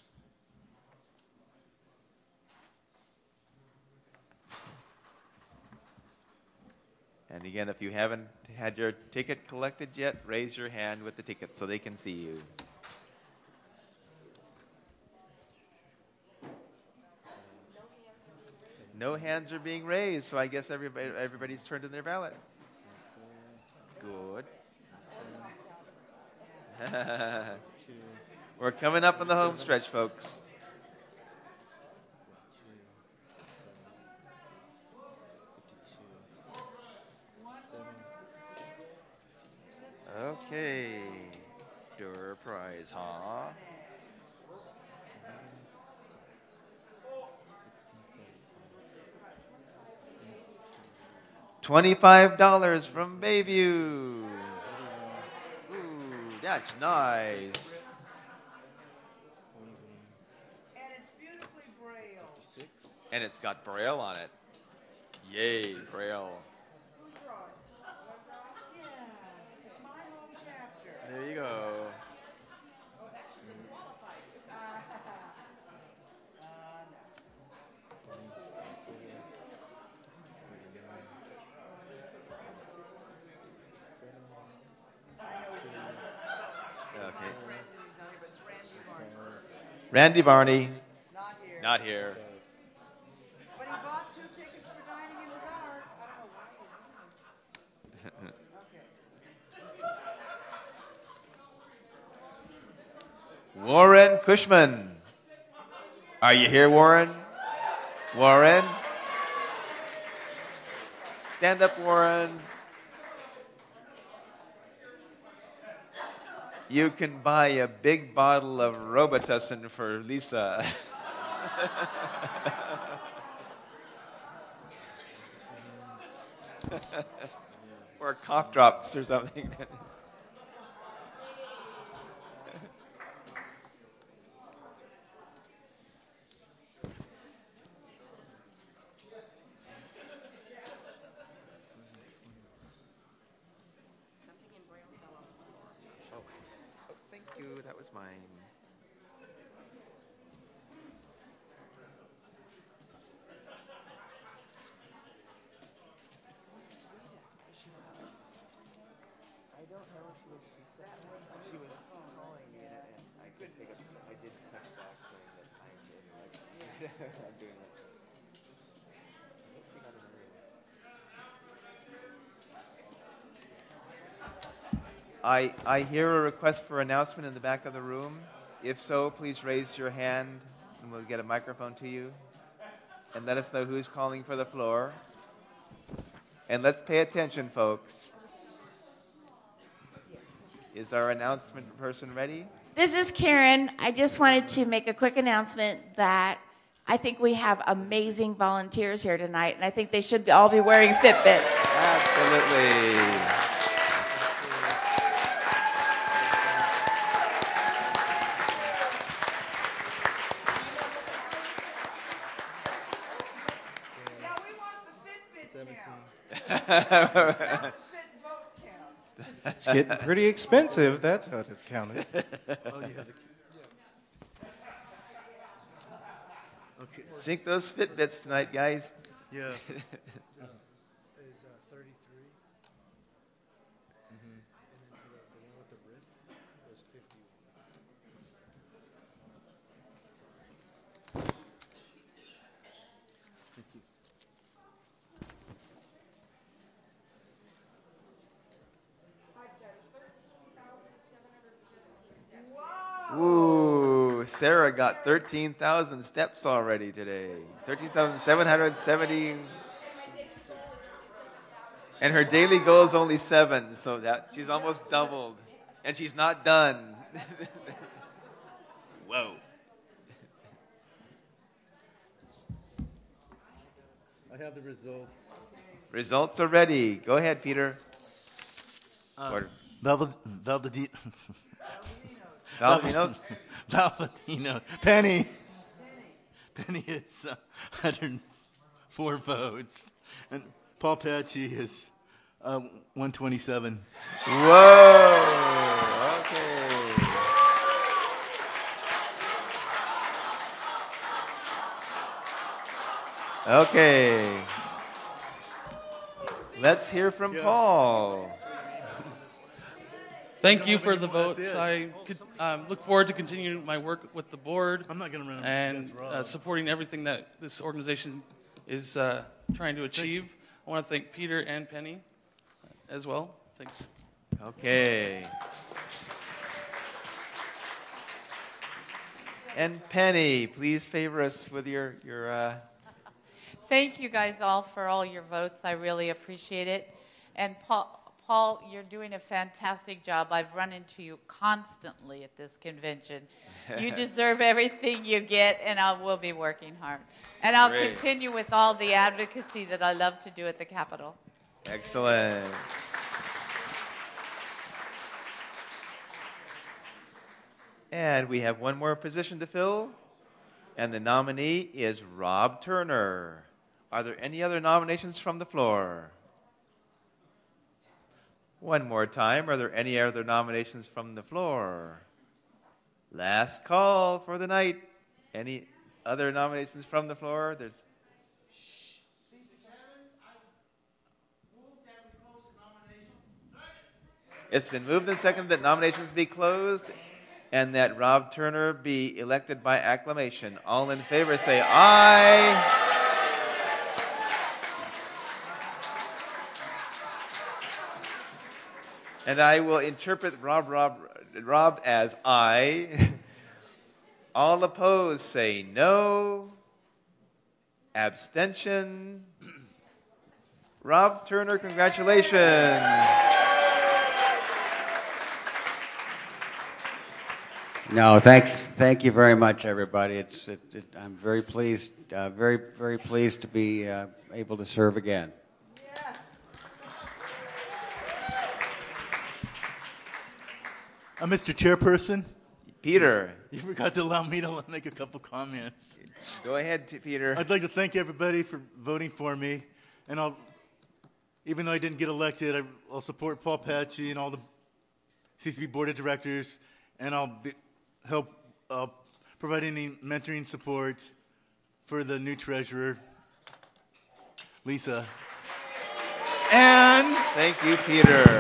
And again, if you haven't had your ticket collected yet, raise your hand with the ticket so they can see you. No hands are being raised, so I guess everybody's turned in their ballot. Good. We're coming up on the home stretch, folks. Okay. Door prize, huh? $25 from Bayview. Ooh, that's nice. And it's beautifully braille. And it's got Braille on it. Yay, Braille. Yeah, it's my home chapter. There you go. Oh, that's disqualified. Okay. Randy Barney. Not here. But he bought 2 tickets for Dining in the Dark. I don't know why he's Warren Cushman. Are you here, Warren? Warren? Stand up, Warren. You can buy a big bottle of Robitussin for Lisa. Or cough drops or something. mine. I don't know if she said she was calling me and I couldn't pick up, so I did text back saying that I'm doing that. I hear a request for announcement in the back of the room. If so, please raise your hand and we'll get a microphone to you. And let us know who's calling for the floor. And let's pay attention, folks. Is our announcement person ready? This is Karen. I just wanted to make a quick announcement that I think we have amazing volunteers here tonight, and I think they should all be wearing Fitbits. Absolutely. It's getting pretty expensive. That's how it's counted. Okay. Sync those Fitbits tonight, guys. Yeah. Is 33. And then for the one with the rib was 51. Ooh, Sarah got 13,000 steps already today. 13,770. And her daily goal is only 7, so that she's almost doubled. And she's not done. Whoa. I have the results. Results are ready. Go ahead, Peter. Valentino. Penny is 104 votes. And Paul Patchy is 127. Whoa. Okay. Okay. Let's hear from Paul. Thank you for the votes. I look forward to continuing my work with the board. I'm not going to run and supporting everything that this organization is trying to achieve. I want to thank Peter and Penny as well. Thanks. Okay. And Penny, please favor us with your Thank you guys all for all your votes. I really appreciate it. And Paul, you're doing a fantastic job. I've run into you constantly at this convention. You deserve everything you get, and I will be working hard. And I'll continue with all the advocacy that I love to do at the Capitol. Excellent. And we have one more position to fill, and the nominee is Rob Turner. Are there any other nominations from the floor? One more time, are there any other nominations from the floor? Last call for the night. Any other nominations from the floor? It's been moved and seconded that nominations be closed and that Rob Turner be elected by acclamation. All in favor say aye. And I will interpret Rob as aye. All opposed say no. Abstention. Rob Turner, congratulations. No, thanks. Thank you very much, everybody. I'm very pleased, very pleased to be able to serve again. Mr. Chairperson. Peter. You forgot to allow me to make a couple comments. Go ahead, Peter. I'd like to thank everybody for voting for me. And even though I didn't get elected, I'll support Paul Patchy and all the CCB Board of Directors. And I'll help provide any mentoring support for the new treasurer, Lisa. And thank you, Peter.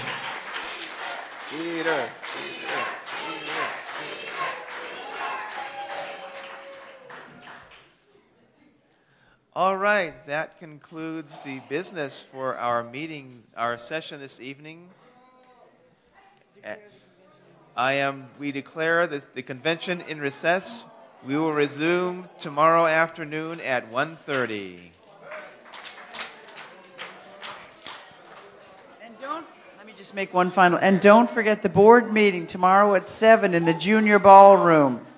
Peter. All right, that concludes the business for our meeting, our session this evening. We declare the convention in recess. We will resume tomorrow afternoon at 1:30. Let me just make one final, and don't forget the board meeting tomorrow at 7 in the junior ballroom.